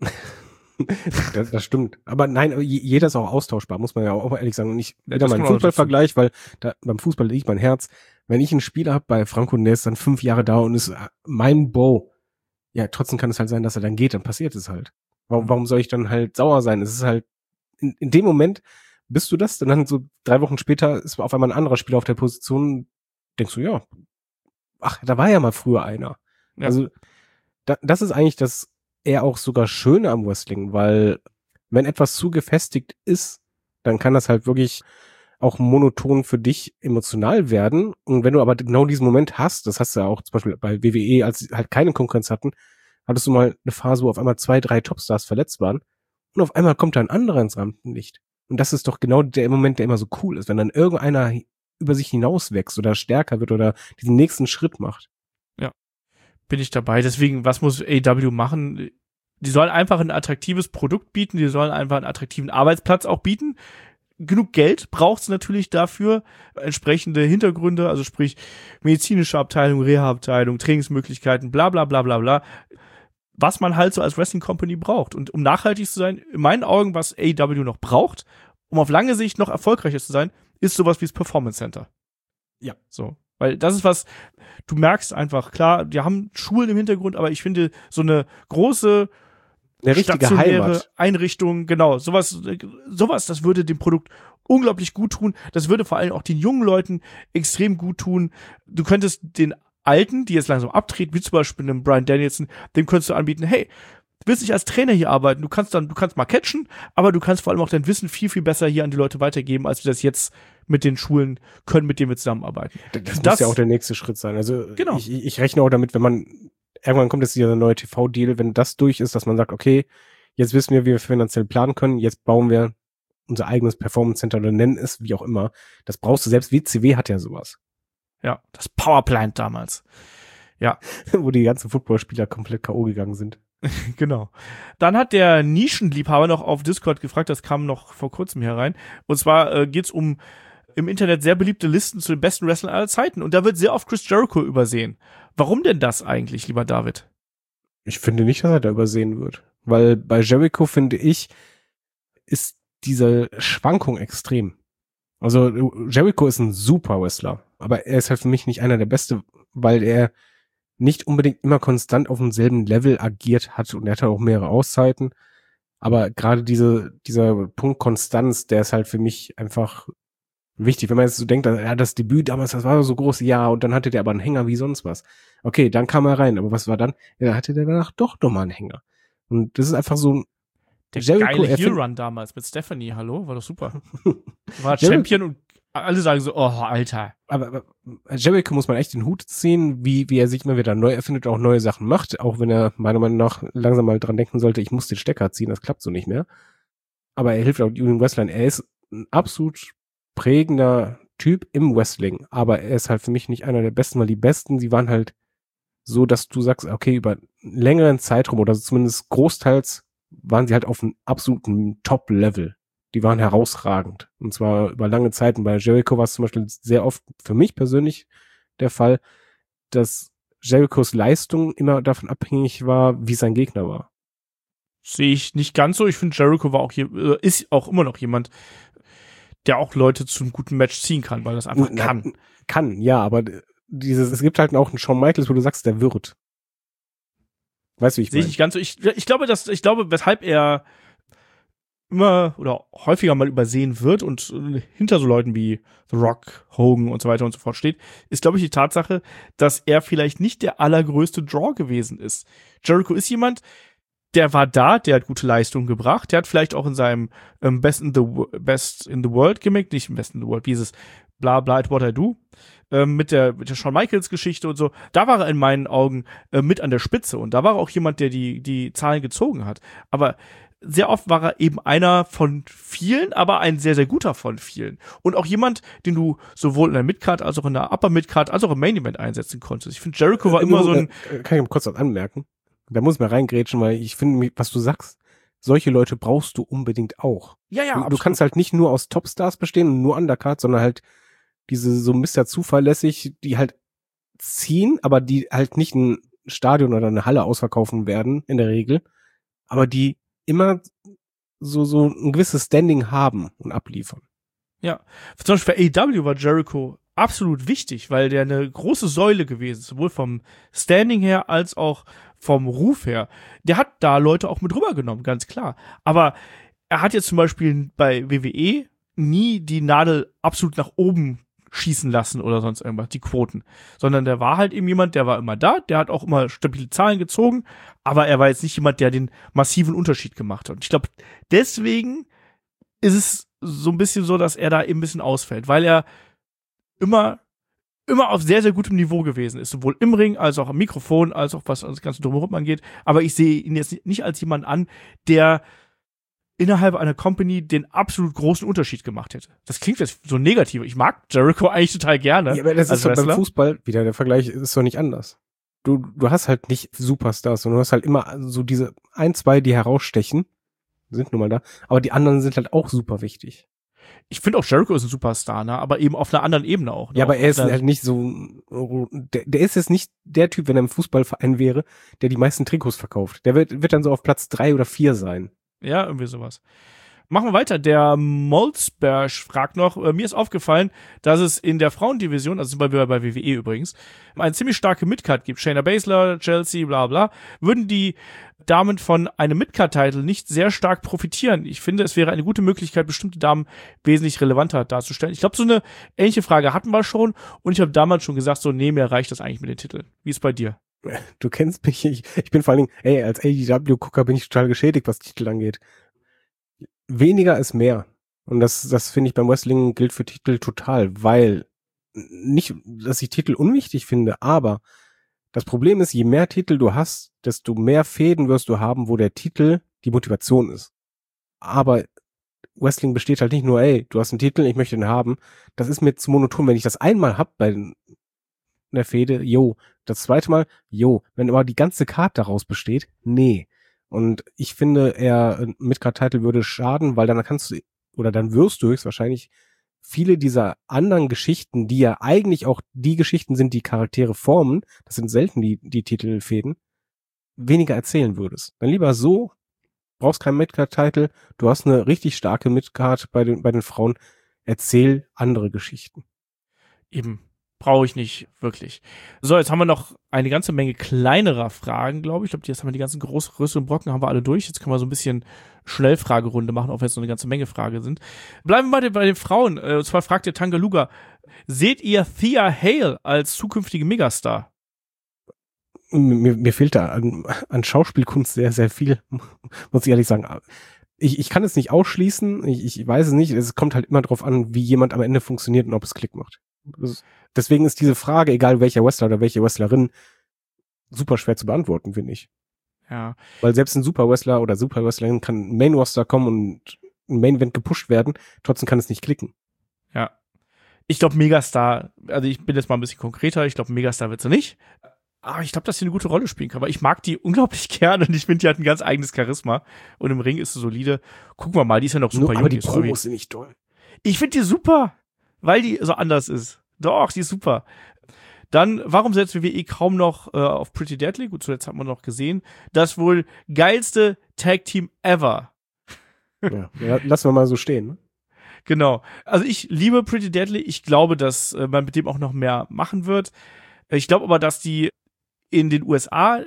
Das stimmt. Aber nein, jeder ist auch austauschbar, muss man ja auch ehrlich sagen. Und nicht Ja, wieder das mal einen kann man Fußballvergleich, weil beim Fußball liegt mein Herz. Wenn ich einen Spieler habe bei Franco und der ist dann 5 Jahre da und ist mein Bo, ja, trotzdem kann es halt sein, dass er dann geht, dann passiert es halt. Warum soll ich dann halt sauer sein? Es ist halt, in dem Moment bist du das, dann so 3 Wochen später ist auf einmal ein anderer Spieler auf der Position, denkst du, ja, ach, da war ja mal früher einer. Ja. Also, das ist eigentlich das eher auch sogar Schöne am Wrestling, weil wenn etwas zu gefestigt ist, dann kann das halt wirklich auch monoton für dich emotional werden. Und wenn du aber genau diesen Moment hast, das hast du ja auch zum Beispiel bei WWE, als sie halt keine Konkurrenz hatten, hattest du mal eine Phase, wo auf einmal 2, 3 Topstars verletzt waren und auf einmal kommt da ein anderer ins Rampenlicht. Und das ist doch genau der Moment, der immer so cool ist, wenn dann irgendeiner über sich hinauswächst oder stärker wird oder diesen nächsten Schritt macht. Bin ich dabei. Deswegen, was muss AEW machen? Die sollen einfach ein attraktives Produkt bieten, die sollen einfach einen attraktiven Arbeitsplatz auch bieten. Genug Geld braucht's natürlich dafür, entsprechende Hintergründe, also sprich medizinische Abteilung, Reha-Abteilung, Trainingsmöglichkeiten, bla bla bla bla bla. Was man halt so als Wrestling Company braucht. Und um nachhaltig zu sein, in meinen Augen, was AEW noch braucht, um auf lange Sicht noch erfolgreicher zu sein, ist sowas wie das Performance Center. Ja. So. Weil das ist was, du merkst einfach, klar, die haben Schulen im Hintergrund, aber ich finde, so eine große Eine richtige stationäre Heimat. Einrichtung, genau, sowas, das würde dem Produkt unglaublich gut tun. Das würde vor allem auch den jungen Leuten extrem gut tun. Du könntest den Alten, die jetzt langsam abtreten, wie zum Beispiel einem Bryan Danielson, dem könntest du anbieten, hey, du willst nicht als Trainer hier arbeiten, du kannst mal catchen, aber du kannst vor allem auch dein Wissen viel, viel besser hier an die Leute weitergeben, als wir das jetzt mit den Schulen können, mit denen wir zusammenarbeiten. Das muss ja auch der nächste Schritt sein. Also Genau. ich rechne auch damit, wenn man irgendwann kommt jetzt dieser neue TV-Deal, wenn das durch ist, dass man sagt, okay, jetzt wissen wir, wie wir finanziell planen können, jetzt bauen wir unser eigenes Performance Center oder nennen es, wie auch immer. Das brauchst du, selbst WCW hat ja sowas. Ja, das Powerplant damals. Ja. Wo die ganzen Footballspieler komplett K.O. gegangen sind. Genau. Dann hat der Nischenliebhaber noch auf Discord gefragt, das kam noch vor kurzem hier rein. Und zwar geht's um im Internet sehr beliebte Listen zu den besten Wrestlern aller Zeiten. Und da wird sehr oft Chris Jericho übersehen. Warum denn das eigentlich, lieber David? Ich finde nicht, dass er da übersehen wird. Weil bei Jericho, finde ich, ist diese Schwankung extrem. Also Jericho ist ein super Wrestler, aber er ist halt für mich nicht einer der Beste, weil er nicht unbedingt immer konstant auf demselben Level agiert hat und er hat halt auch mehrere Auszeiten. Aber gerade dieser Punkt Konstanz, der ist halt für mich einfach wichtig. Wenn man jetzt so denkt, ja, das Debüt damals, das war so groß, ja, und dann hatte der aber einen Hänger wie sonst was. Okay, dann kam er rein, aber was war dann? Ja, dann hatte der danach doch nochmal einen Hänger. Und das ist einfach so Der Jericho, geile Heel-Run damals mit Stephanie, hallo, war doch super. War Jericho- Champion und alle sagen so, oh, Alter. aber Jericho muss man echt den Hut ziehen, wie er sich immer wieder neu erfindet, auch neue Sachen macht, auch wenn er meiner Meinung nach langsam mal dran denken sollte, ich muss den Stecker ziehen, das klappt so nicht mehr. Aber er hilft auch jungen Wrestlern. Er ist ein absolut prägender Typ im Wrestling, aber er ist halt für mich nicht einer der Besten, weil die Besten, sie waren halt so, dass du sagst, okay, über einen längeren Zeitraum oder zumindest großteils waren sie halt auf einem absoluten Top-Level. Die waren herausragend. Und zwar über lange Zeiten. Bei Jericho war es zum Beispiel sehr oft für mich persönlich der Fall, dass Jerichos Leistung immer davon abhängig war, wie sein Gegner war. Sehe ich nicht ganz so. Ich finde, Jericho war auch hier, ist auch immer noch jemand, der auch Leute zu einem guten Match ziehen kann, weil das einfach kann. Kann, ja, aber es gibt halt auch einen Shawn Michaels, wo du sagst, der wird. Weißt du, wie ich Sehe ich meine? nicht ganz so. Ich glaube, weshalb er immer oder häufiger mal übersehen wird und hinter so Leuten wie The Rock, Hogan und so weiter und so fort steht, ist, glaube ich, die Tatsache, dass er vielleicht nicht der allergrößte Draw gewesen ist. Jericho ist jemand, der war da, der hat gute Leistungen gebracht, der hat vielleicht auch in seinem Best in the World Gimmick, nicht im Best in the World, wie ist es, bla bla, at what I do, mit der Shawn Michaels Geschichte und so, da war er in meinen Augen mit an der Spitze und da war er auch jemand, der die Zahlen gezogen hat. Aber sehr oft war er eben einer von vielen, aber ein sehr, sehr guter von vielen. Und auch jemand, den du sowohl in der Midcard als auch in der Upper Midcard als auch im Main Event einsetzen konntest. Ich finde, Jericho war immer so ein... Kann ich mal kurz was anmerken? Da muss ich mal reingrätschen, weil ich finde, was du sagst, solche Leute brauchst du unbedingt auch. Ja, du kannst halt nicht nur aus Topstars bestehen und nur Undercard, sondern halt diese so Mr. Zuverlässig, die halt ziehen, aber die halt nicht ein Stadion oder eine Halle ausverkaufen werden, in der Regel, aber die immer so ein gewisses Standing haben und abliefern. Ja, zum Beispiel für AEW war Jericho absolut wichtig, weil der eine große Säule gewesen ist, sowohl vom Standing her als auch vom Ruf her. Der hat da Leute auch mit rübergenommen, ganz klar. Aber er hat jetzt zum Beispiel bei WWE nie die Nadel absolut nach oben schießen lassen oder sonst irgendwas, die Quoten. Sondern der war halt eben jemand, der war immer da, der hat auch immer stabile Zahlen gezogen, aber er war jetzt nicht jemand, der den massiven Unterschied gemacht hat. Und ich glaube, deswegen ist es so ein bisschen so, dass er da eben ein bisschen ausfällt, weil er immer auf sehr, sehr gutem Niveau gewesen ist, sowohl im Ring als auch am Mikrofon, als auch was das ganze Drumherum angeht. Aber ich sehe ihn jetzt nicht als jemand an, der innerhalb einer Company den absolut großen Unterschied gemacht hätte. Das klingt jetzt so negativ. Ich mag Jericho eigentlich total gerne. Ja, aber das ist doch beim Fußball, wieder der Vergleich ist doch nicht anders. Du hast halt nicht Superstars, sondern du hast halt immer so diese 1, 2, die herausstechen, sind nun mal da, aber die anderen sind halt auch super wichtig. Ich finde auch Jericho ist ein Superstar, ne? Aber eben auf einer anderen Ebene auch. Ne? Ja, aber er ist halt nicht so, der ist jetzt nicht der Typ, wenn er im Fußballverein wäre, der die meisten Trikots verkauft. Der wird dann so auf Platz 3 oder 4 sein. Ja, irgendwie sowas. Machen wir weiter. Der Molzberg fragt noch, mir ist aufgefallen, dass es in der Frauendivision, also sind wir bei WWE übrigens, eine ziemlich starke Midcard gibt. Shayna Baszler, Chelsea, bla bla. Würden die Damen von einem Midcard-Title nicht sehr stark profitieren? Ich finde, es wäre eine gute Möglichkeit, bestimmte Damen wesentlich relevanter darzustellen. Ich glaube, so eine ähnliche Frage hatten wir schon und ich habe damals schon gesagt, so, nee, mir reicht das eigentlich mit den Titeln. Wie ist bei dir? Du kennst mich, ich bin vor allen Dingen, als AEW-Gucker bin ich total geschädigt, was Titel angeht. Weniger ist mehr. Und das finde ich beim Wrestling gilt für Titel total, weil nicht, dass ich Titel unwichtig finde, aber das Problem ist, je mehr Titel du hast, desto mehr Fäden wirst du haben, wo der Titel die Motivation ist. Aber Wrestling besteht halt nicht nur, du hast einen Titel, ich möchte den haben. Das ist mir zu monoton. Wenn ich das einmal hab bei der Fäde, das zweite Mal, wenn aber die ganze Card daraus besteht, nee. Und ich finde, Midcard-Title würde schaden, weil dann dann wirst du höchstwahrscheinlich viele dieser anderen Geschichten, die ja eigentlich auch die Geschichten sind, die Charaktere formen, das sind selten die Titelfäden, weniger erzählen würdest. Dann lieber so, brauchst keinen Midcard-Title, du hast eine richtig starke Midcard bei den Frauen, erzähl andere Geschichten. Eben. Brauche ich nicht wirklich. So, jetzt haben wir noch eine ganze Menge kleinerer Fragen, glaube ich. Ich glaube, jetzt haben wir die ganzen größeren Brocken haben wir alle durch. Jetzt können wir so ein bisschen Schnellfragerunde machen, auch wenn es noch eine ganze Menge Fragen sind. Bleiben wir mal bei den Frauen. Und zwar fragt der Tangaluga, seht ihr Thea Hale als zukünftige Megastar? Mir fehlt da an Schauspielkunst sehr, sehr viel, muss ich ehrlich sagen. Ich kann es nicht ausschließen, ich weiß es nicht. Es kommt halt immer drauf an, wie jemand am Ende funktioniert und ob es Klick macht. Deswegen ist diese Frage, egal welcher Wrestler oder welche Wrestlerin, super schwer zu beantworten, finde ich. Ja. Weil selbst ein Superwrestler oder Superwrestlerin kann ein Main-Roster kommen und ein Main-Event gepusht werden, trotzdem kann es nicht klicken. Ja. Ich glaube, Megastar, also ich bin jetzt mal ein bisschen konkreter, ich glaube, Megastar wird sie nicht. Aber ich glaube, dass sie eine gute Rolle spielen kann, weil ich mag die unglaublich gerne und ich finde, die hat ein ganz eigenes Charisma. Und im Ring ist sie solide. Gucken wir mal, die ist ja noch super jung. Aber die Promos sind nicht toll. Ich finde die super, weil die so anders ist. Doch, die ist super. Dann, warum setzt WWE kaum noch auf Pretty Deadly? Gut, zuletzt hat man noch gesehen. Das wohl geilste Tag-Team ever. Ja, lassen wir mal so stehen, ne? Genau. Also ich liebe Pretty Deadly. Ich glaube, dass man mit dem auch noch mehr machen wird. Ich glaube aber, dass die in den USA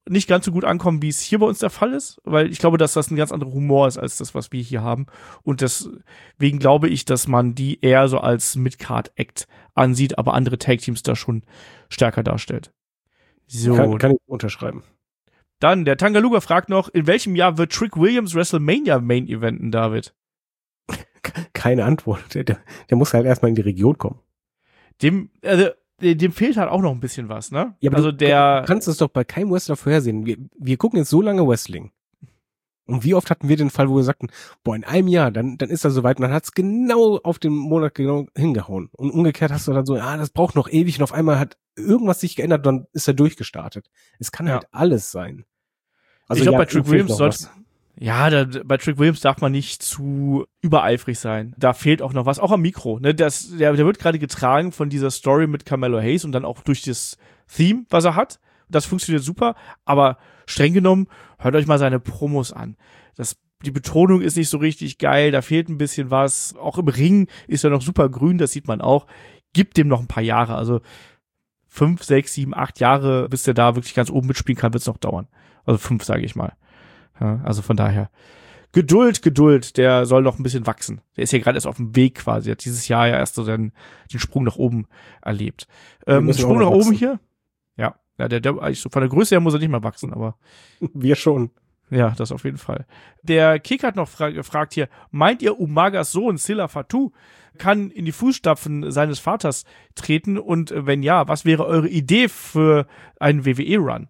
nicht ganz so gut ankommen, wie es hier bei uns der Fall ist, weil ich glaube, dass das ein ganz anderer Humor ist als das, was wir hier haben. Und deswegen glaube ich, dass man die eher so als Mid-Card-Act ansieht, aber andere Tag-Teams da schon stärker darstellt. So. Kann ich unterschreiben. Dann, der Tangaluga fragt noch, in welchem Jahr wird Trick Williams WrestleMania Main Eventen, David? Keine Antwort. Der muss halt erstmal in die Region kommen. Dem fehlt halt auch noch ein bisschen was, ne? Ja, aber also du kannst es doch bei keinem Wrestler vorhersehen. Wir gucken jetzt so lange Wrestling. Und wie oft hatten wir den Fall, wo wir sagten, boah, in einem Jahr, dann ist er soweit und dann hat es genau auf den Monat genau hingehauen. Und umgekehrt hast du dann so, das braucht noch ewig und auf einmal hat irgendwas sich geändert, dann ist er durchgestartet. Es kann halt alles sein. Also ich glaube, bei Trick Williams bei Trick Williams darf man nicht zu übereifrig sein. Da fehlt auch noch was, auch am Mikro. Ne? Der wird gerade getragen von dieser Story mit Carmelo Hayes und dann auch durch das Theme, was er hat. Das funktioniert super, aber streng genommen, hört euch mal seine Promos an. Die Betonung ist nicht so richtig geil, da fehlt ein bisschen was. Auch im Ring ist er noch super grün, das sieht man auch. Gibt dem noch ein paar Jahre, also 5, 6, 7, 8 Jahre, bis der da wirklich ganz oben mitspielen kann, wird es noch dauern. Also 5, sage ich mal. Ja, also von daher. Geduld, der soll noch ein bisschen wachsen. Der ist ja gerade erst auf dem Weg quasi. Hat dieses Jahr ja erst so den Sprung nach oben erlebt. Sprung nach oben hier? Ja, der eigentlich so von der Größe her muss er nicht mehr wachsen, aber wir schon. Ja, das auf jeden Fall. Der Kick hat noch gefragt hier, meint ihr, Umagas Sohn Silla Fatu kann in die Fußstapfen seines Vaters treten? Und wenn ja, was wäre eure Idee für einen WWE-Run?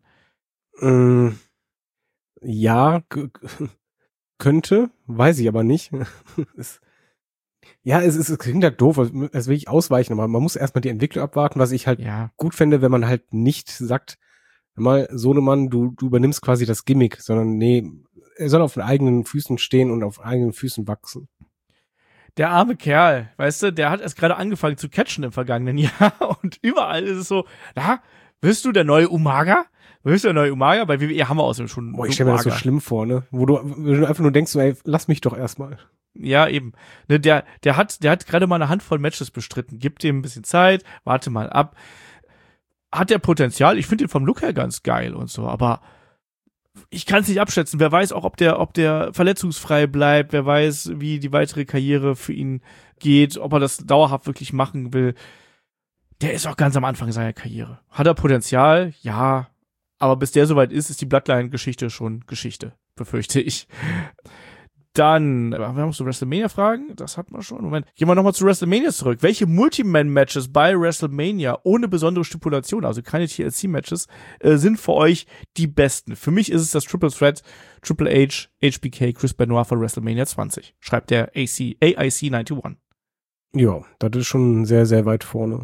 Ja, könnte, weiß ich aber nicht. Es klingt halt doof, es will ich ausweichen, aber man muss erstmal die Entwicklung abwarten, was ich halt gut fände, wenn man halt nicht sagt, mal, Sohnemann, du übernimmst quasi das Gimmick, sondern nee, er soll auf den eigenen Füßen stehen und auf eigenen Füßen wachsen. Der arme Kerl, weißt du, der hat erst gerade angefangen zu catchen im vergangenen Jahr und überall ist es so, bist du der neue Umaga? Bei WWE haben wir außerdem schon. Boah, ich stelle mir das so schlimm vor, ne? Wo du einfach nur denkst, ey, lass mich doch erstmal. Ja, eben. Ne, der hat gerade mal eine Handvoll Matches bestritten. Gib dem ein bisschen Zeit, warte mal ab. Hat der Potenzial? Ich finde den vom Look her ganz geil und so, aber ich kann es nicht abschätzen. Wer weiß auch, ob der verletzungsfrei bleibt, wer weiß, wie die weitere Karriere für ihn geht, ob er das dauerhaft wirklich machen will. Der ist auch ganz am Anfang seiner Karriere. Hat er Potenzial? Ja. Aber bis der soweit ist die Bloodline-Geschichte schon Geschichte, befürchte ich. Dann, wir haben so WrestleMania-Fragen, das hatten wir schon. Moment, gehen wir nochmal zu WrestleMania zurück. Welche Multi-Man-Matches bei WrestleMania ohne besondere Stipulation, also keine TLC-Matches, sind für euch die besten? Für mich ist es das Triple Threat, Triple H, HBK, Chris Benoit von WrestleMania 20, schreibt der AIC91. Ja, das ist schon sehr, sehr weit vorne.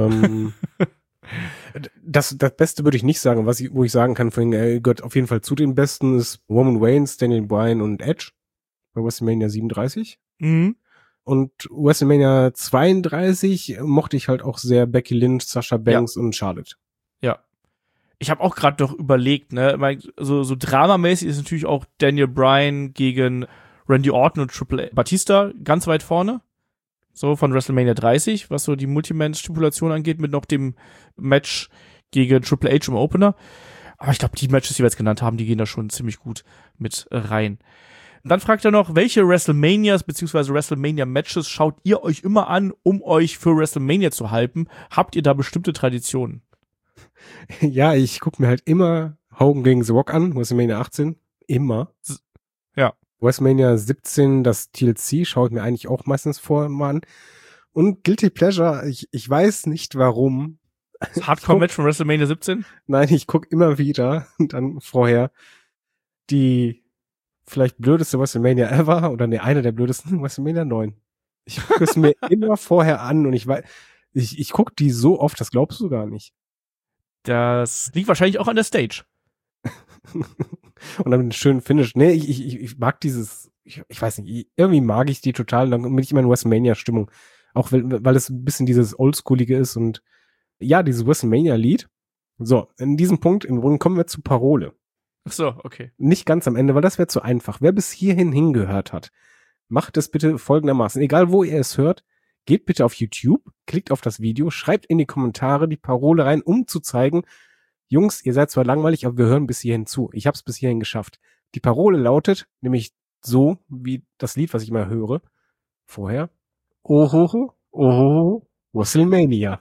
Das Beste würde ich nicht sagen, wo ich sagen kann, gehört auf jeden Fall zu den Besten, ist Roman Reigns, Daniel Bryan und Edge bei WrestleMania 37. Mhm. Und WrestleMania 32 mochte ich halt auch sehr Becky Lynch, Sasha Banks und Charlotte. Ja. Ich habe auch gerade noch überlegt, ne, so dramamäßig ist natürlich auch Daniel Bryan gegen Randy Orton und Triple Batista ganz weit vorne. So von WrestleMania 30, was so die Multiman-Stipulation angeht, mit noch dem Match gegen Triple H im Opener. Aber ich glaube, die Matches, die wir jetzt genannt haben, die gehen da schon ziemlich gut mit rein. Und dann fragt er noch, welche WrestleManias bzw. WrestleMania-Matches schaut ihr euch immer an, um euch für WrestleMania zu hypen? Habt ihr da bestimmte Traditionen? Ja, ich gucke mir halt immer Hogan gegen The Rock an, WrestleMania 18. Immer. Ja. WrestleMania 17, das TLC, schaue ich mir eigentlich auch meistens vorher an. Und Guilty Pleasure, ich weiß nicht warum. Das Hardcore-Match von WrestleMania 17? Nein, ich gucke immer wieder dann vorher die vielleicht blödeste WrestleMania ever oder eine der blödesten, WrestleMania 9. Ich gucke es mir immer vorher an und ich gucke die so oft, das glaubst du gar nicht. Das liegt wahrscheinlich auch an der Stage. Und dann einen schönen Finish. Nee, ich mag dieses, ich weiß nicht, irgendwie mag ich die total, dann bin ich immer in WrestleMania-Stimmung. Auch weil es ein bisschen dieses Oldschoolige ist und ja, dieses WrestleMania-Lied. So, in diesem Punkt, im Grunde kommen wir zu Parole. Ach so, okay. Nicht ganz am Ende, weil das wäre zu einfach. Wer bis hierhin hingehört hat, macht es bitte folgendermaßen. Egal, wo ihr es hört, geht bitte auf YouTube, klickt auf das Video, schreibt in die Kommentare die Parole rein, um zu zeigen, Jungs, ihr seid zwar langweilig, aber wir hören bis hierhin zu. Ich habe es bis hierhin geschafft. Die Parole lautet nämlich so, wie das Lied, was ich immer höre, vorher. Ohoho, ohoho, WrestleMania.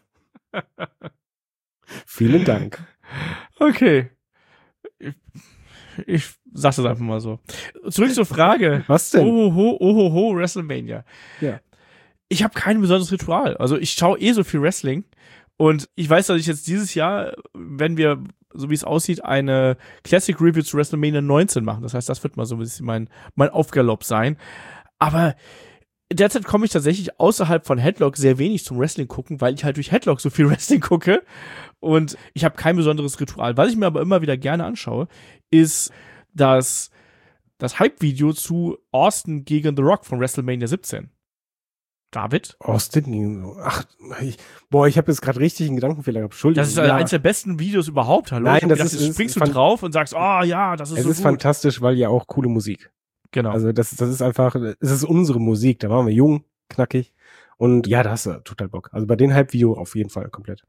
Vielen Dank. Okay. Ich sag das einfach mal so. Zurück zur Frage. Was denn? Ohoho, WrestleMania. Ja. Ich habe kein besonderes Ritual. Also ich schaue so viel Wrestling und ich weiß, dass ich jetzt dieses Jahr, wenn wir, so wie es aussieht, eine Classic Review zu WrestleMania 19 machen. Das heißt, das wird mal so ein bisschen mein Aufgalopp sein. Aber derzeit komme ich tatsächlich außerhalb von Headlock sehr wenig zum Wrestling gucken, weil ich halt durch Headlock so viel Wrestling gucke und ich habe kein besonderes Ritual. Was ich mir aber immer wieder gerne anschaue, ist das Hype-Video zu Austin gegen The Rock von WrestleMania 17. David? Austin? Ach, ich habe jetzt gerade richtig einen Gedankenfehler gehabt. Entschuldigung. Das ist eines der besten Videos überhaupt. Hallo? Nein, du springst du drauf und sagst, oh ja, das ist so gut. Es ist fantastisch, weil ja auch coole Musik. Genau. Also das ist einfach, es ist unsere Musik. Da waren wir jung, knackig und ja, da hast du total Bock. Also bei den Hype-Video auf jeden Fall komplett.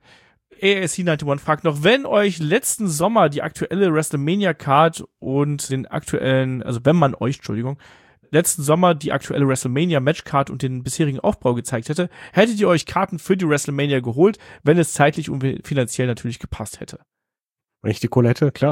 ASC91 fragt noch, wenn euch letzten Sommer die aktuelle WrestleMania-Card und den aktuellen, also wenn man euch, letzten Sommer die aktuelle WrestleMania-Matchcard und den bisherigen Aufbau gezeigt hätte, hättet ihr euch Karten für die WrestleMania geholt, wenn es zeitlich und finanziell natürlich gepasst hätte. Wenn ich die Kohle hätte, klar.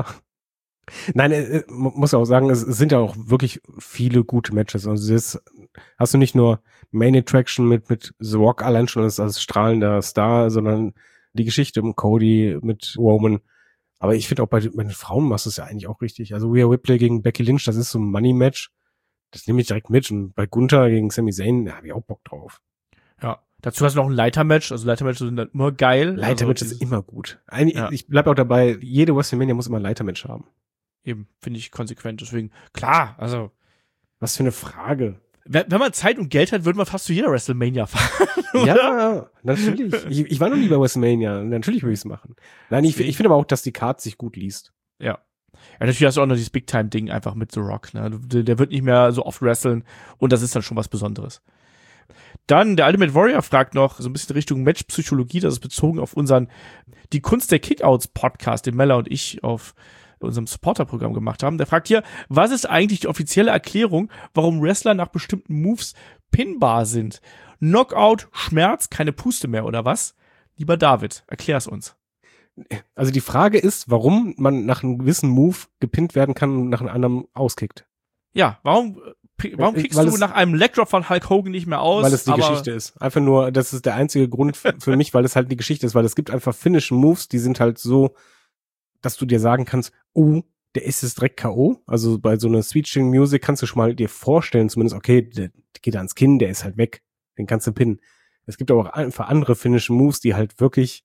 Nein, muss auch sagen, es sind ja auch wirklich viele gute Matches. Also das hast du nicht nur Main Attraction mit The Rock allein schon als strahlender Star, sondern die Geschichte um Cody mit Roman. Aber ich finde auch bei den Frauen machst du es ja eigentlich auch richtig. Also Rhea Ripley gegen Becky Lynch, das ist so ein Money-Match. Das nehme ich direkt mit. Und bei Gunther gegen Sami Zayn, da habe ich auch Bock drauf. Ja. Dazu hast du noch ein Leitermatch. Also Leitermatches sind dann immer geil. Leitermatch ist immer gut. Ich bleib auch dabei, jede WrestleMania muss immer ein Leitermatch haben. Eben, finde ich konsequent. Deswegen, klar, also. Was für eine Frage. Wenn man Zeit und Geld hat, würde man fast zu jeder WrestleMania fahren. Ja, natürlich. Ich war noch nie bei WrestleMania. Natürlich würde ich es machen. Nein, ich finde aber auch, dass die Card sich gut liest. Ja. Ja, natürlich hast du auch noch dieses Big-Time-Ding einfach mit The Rock, ne? Der wird nicht mehr so oft wresteln und das ist dann schon was Besonderes. Dann, der Ultimate Warrior fragt noch, so ein bisschen Richtung Matchpsychologie, das ist bezogen auf unseren Die Kunst der Kickouts Podcast, den Mella und ich auf unserem Supporter-Programm gemacht haben. Der fragt hier, was ist eigentlich die offizielle Erklärung, warum Wrestler nach bestimmten Moves pinbar sind? Knockout, Schmerz, keine Puste mehr oder was? Lieber David, erklär's uns. Also die Frage ist, warum man nach einem gewissen Move gepinnt werden kann und nach einem anderen auskickt. Ja, warum kickst du nach einem Legdrop von Hulk Hogan nicht mehr aus? Weil es die Geschichte ist. Einfach nur, das ist der einzige Grund für mich, weil es halt die Geschichte ist, weil es gibt einfach Finishing Moves, die sind halt so, dass du dir sagen kannst, oh, der ist jetzt direkt K.O. Also bei so einer Switching Music kannst du schon mal dir vorstellen, zumindest, okay, der geht ans Kinn, der ist halt weg. Den kannst du pinnen. Es gibt aber auch einfach andere Finishing Moves, die halt wirklich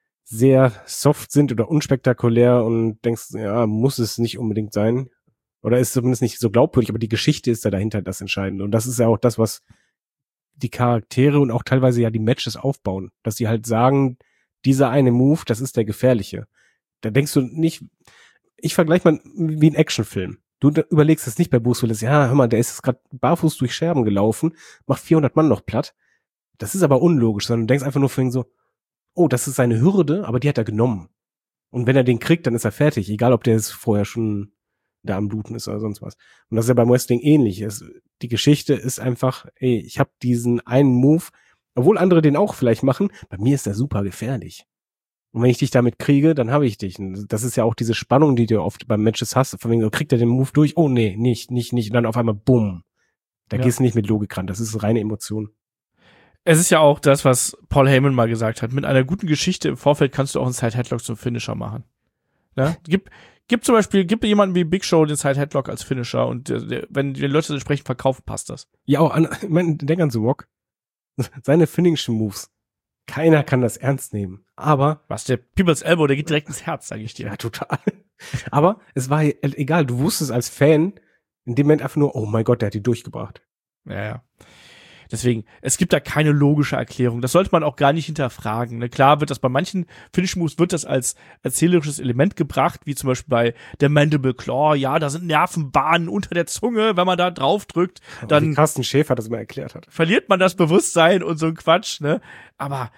sehr soft sind oder unspektakulär und denkst, ja, muss es nicht unbedingt sein. Oder ist zumindest nicht so glaubwürdig, aber die Geschichte ist da dahinter das Entscheidende. Und das ist ja auch das, was die Charaktere und auch teilweise ja die Matches aufbauen. Dass sie halt sagen, dieser eine Move, das ist der gefährliche. Da denkst du nicht, ich vergleiche mal wie ein Actionfilm. Du überlegst es nicht bei Bruce Willis, ja, hör mal, der ist jetzt gerade barfuß durch Scherben gelaufen, macht 400 Mann noch platt. Das ist aber unlogisch, sondern du denkst einfach nur vorhin so, oh, das ist seine Hürde, aber die hat er genommen. Und wenn er den kriegt, dann ist er fertig, egal ob der jetzt vorher schon da am Bluten ist oder sonst was. Und das ist ja beim Wrestling ähnlich. Die Geschichte ist einfach, ey, ich habe diesen einen Move, obwohl andere den auch vielleicht machen, bei mir ist der super gefährlich. Und wenn ich dich damit kriege, dann habe ich dich. Und das ist ja auch diese Spannung, die du oft beim Matches hast. Von wegen, kriegt er den Move durch? Oh nee, nicht. Und dann auf einmal, bumm. Da gehst du nicht mit Logik ran. Das ist reine Emotion. Es ist ja auch das, was Paul Heyman mal gesagt hat. Mit einer guten Geschichte im Vorfeld kannst du auch einen Side-Headlock zum Finisher machen. Ja? Gib zum Beispiel, jemanden wie Big Show den Side-Headlock als Finisher und wenn die Leute das entsprechend verkaufen, passt das. Ja, auch denk an The Rock. Seine Finishing Moves. Keiner kann das ernst nehmen. Aber was, der People's Elbow, der geht direkt ins Herz, sage ich dir. Ja, total. Aber es war egal, du wusstest als Fan in dem Moment einfach nur, oh mein Gott, der hat die durchgebracht. Ja. Deswegen, es gibt da keine logische Erklärung. Das sollte man auch gar nicht hinterfragen. Ne? Klar wird das bei manchen Finish Moves wird das als erzählerisches Element gebracht, wie zum Beispiel bei der Mandible Claw. Ja, da sind Nervenbahnen unter der Zunge. Wenn man da drauf drückt, dann wie Carsten Schäfer das mal erklärt hat. Verliert man das Bewusstsein und so ein Quatsch. Ne? Aber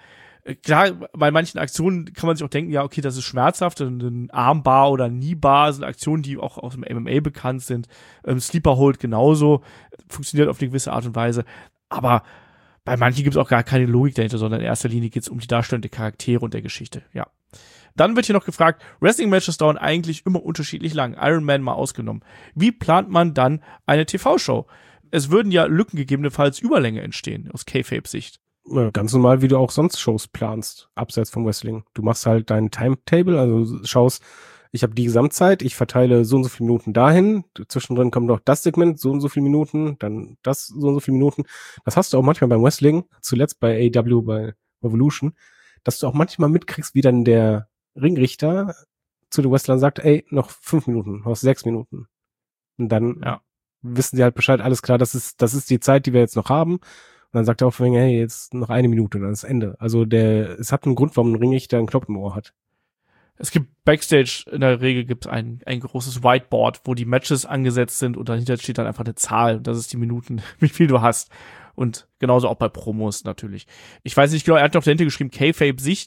Klar, bei manchen Aktionen kann man sich auch denken, ja, okay, das ist schmerzhaft. Ein Armbar oder ein Kneebar sind Aktionen, die auch aus dem MMA bekannt sind. Sleeper Hold genauso, funktioniert auf eine gewisse Art und Weise. Aber bei manchen gibt es auch gar keine Logik dahinter, sondern in erster Linie geht es um die Darstellung der Charaktere und der Geschichte, ja. Dann wird hier noch gefragt, Wrestling-Matches dauern eigentlich immer unterschiedlich lang, Iron Man mal ausgenommen. Wie plant man dann eine TV-Show? Es würden ja Lücken gegebenenfalls Überlänge entstehen, aus Kayfabe-Sicht. Ganz normal, wie du auch sonst Shows planst, abseits vom Wrestling. Du machst halt deinen Timetable, also schaust, ich habe die Gesamtzeit, ich verteile so und so viele Minuten dahin, zwischendrin kommt noch das Segment, so und so viele Minuten, dann das, so und so viele Minuten. Das hast du auch manchmal beim Wrestling, zuletzt bei AEW, bei Revolution, dass du auch manchmal mitkriegst, wie dann der Ringrichter zu den Wrestlern sagt, ey, noch 5 Minuten, noch 6 Minuten. Und dann wissen sie halt Bescheid, alles klar, das ist die Zeit, die wir jetzt noch haben. Und dann sagt er auch, hey, jetzt noch 1 Minute, dann ist Ende. Also es hat einen Grund, warum ein Ringrichter einen Knopf im Ohr hat. Es gibt Backstage, in der Regel gibt es ein großes Whiteboard, wo die Matches angesetzt sind und dahinter steht dann einfach eine Zahl. Und das ist die Minuten, wie viel du hast. Und genauso auch bei Promos natürlich. Ich weiß nicht genau, er hat noch dahinter geschrieben, Kayfabe-Sicht.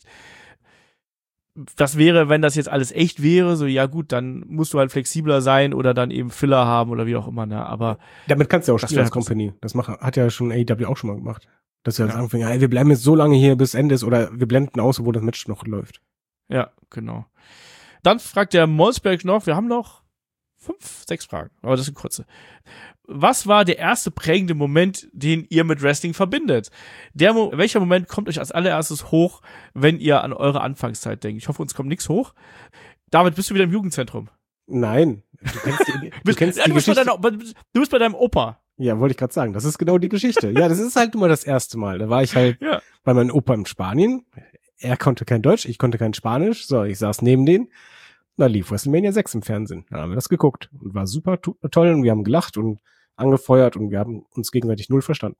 Das wäre, wenn das jetzt alles echt wäre, so, ja gut, dann musst du halt flexibler sein oder dann eben Filler haben oder wie auch immer, ne, aber. Damit kannst du ja auch spielen als Company. Das hat ja schon AEW auch schon mal gemacht. Dass wir jetzt anfangen, hey, wir bleiben jetzt so lange hier bis Ende ist oder wir blenden aus, wo das Match noch läuft. Ja, genau. Dann fragt der Molsberg noch, wir haben noch 5, 6 Fragen, aber das sind kurze. Was war der erste prägende Moment, den ihr mit Wrestling verbindet? Welcher Moment kommt euch als allererstes hoch, wenn ihr an eure Anfangszeit denkt? Ich hoffe, uns kommt nichts hoch. David, bist du wieder im Jugendzentrum? Nein. Du kennst die Geschichte. Du bist bei deinem Opa. Ja, wollte ich gerade sagen. Das ist genau die Geschichte. Ja, das ist halt immer das erste Mal. Da war ich halt bei meinem Opa in Spanien. Er konnte kein Deutsch, ich konnte kein Spanisch. So, ich saß neben denen. Da lief WrestleMania 6 im Fernsehen. Dann haben wir das geguckt und war super toll und wir haben gelacht und angefeuert und wir haben uns gegenseitig null verstanden.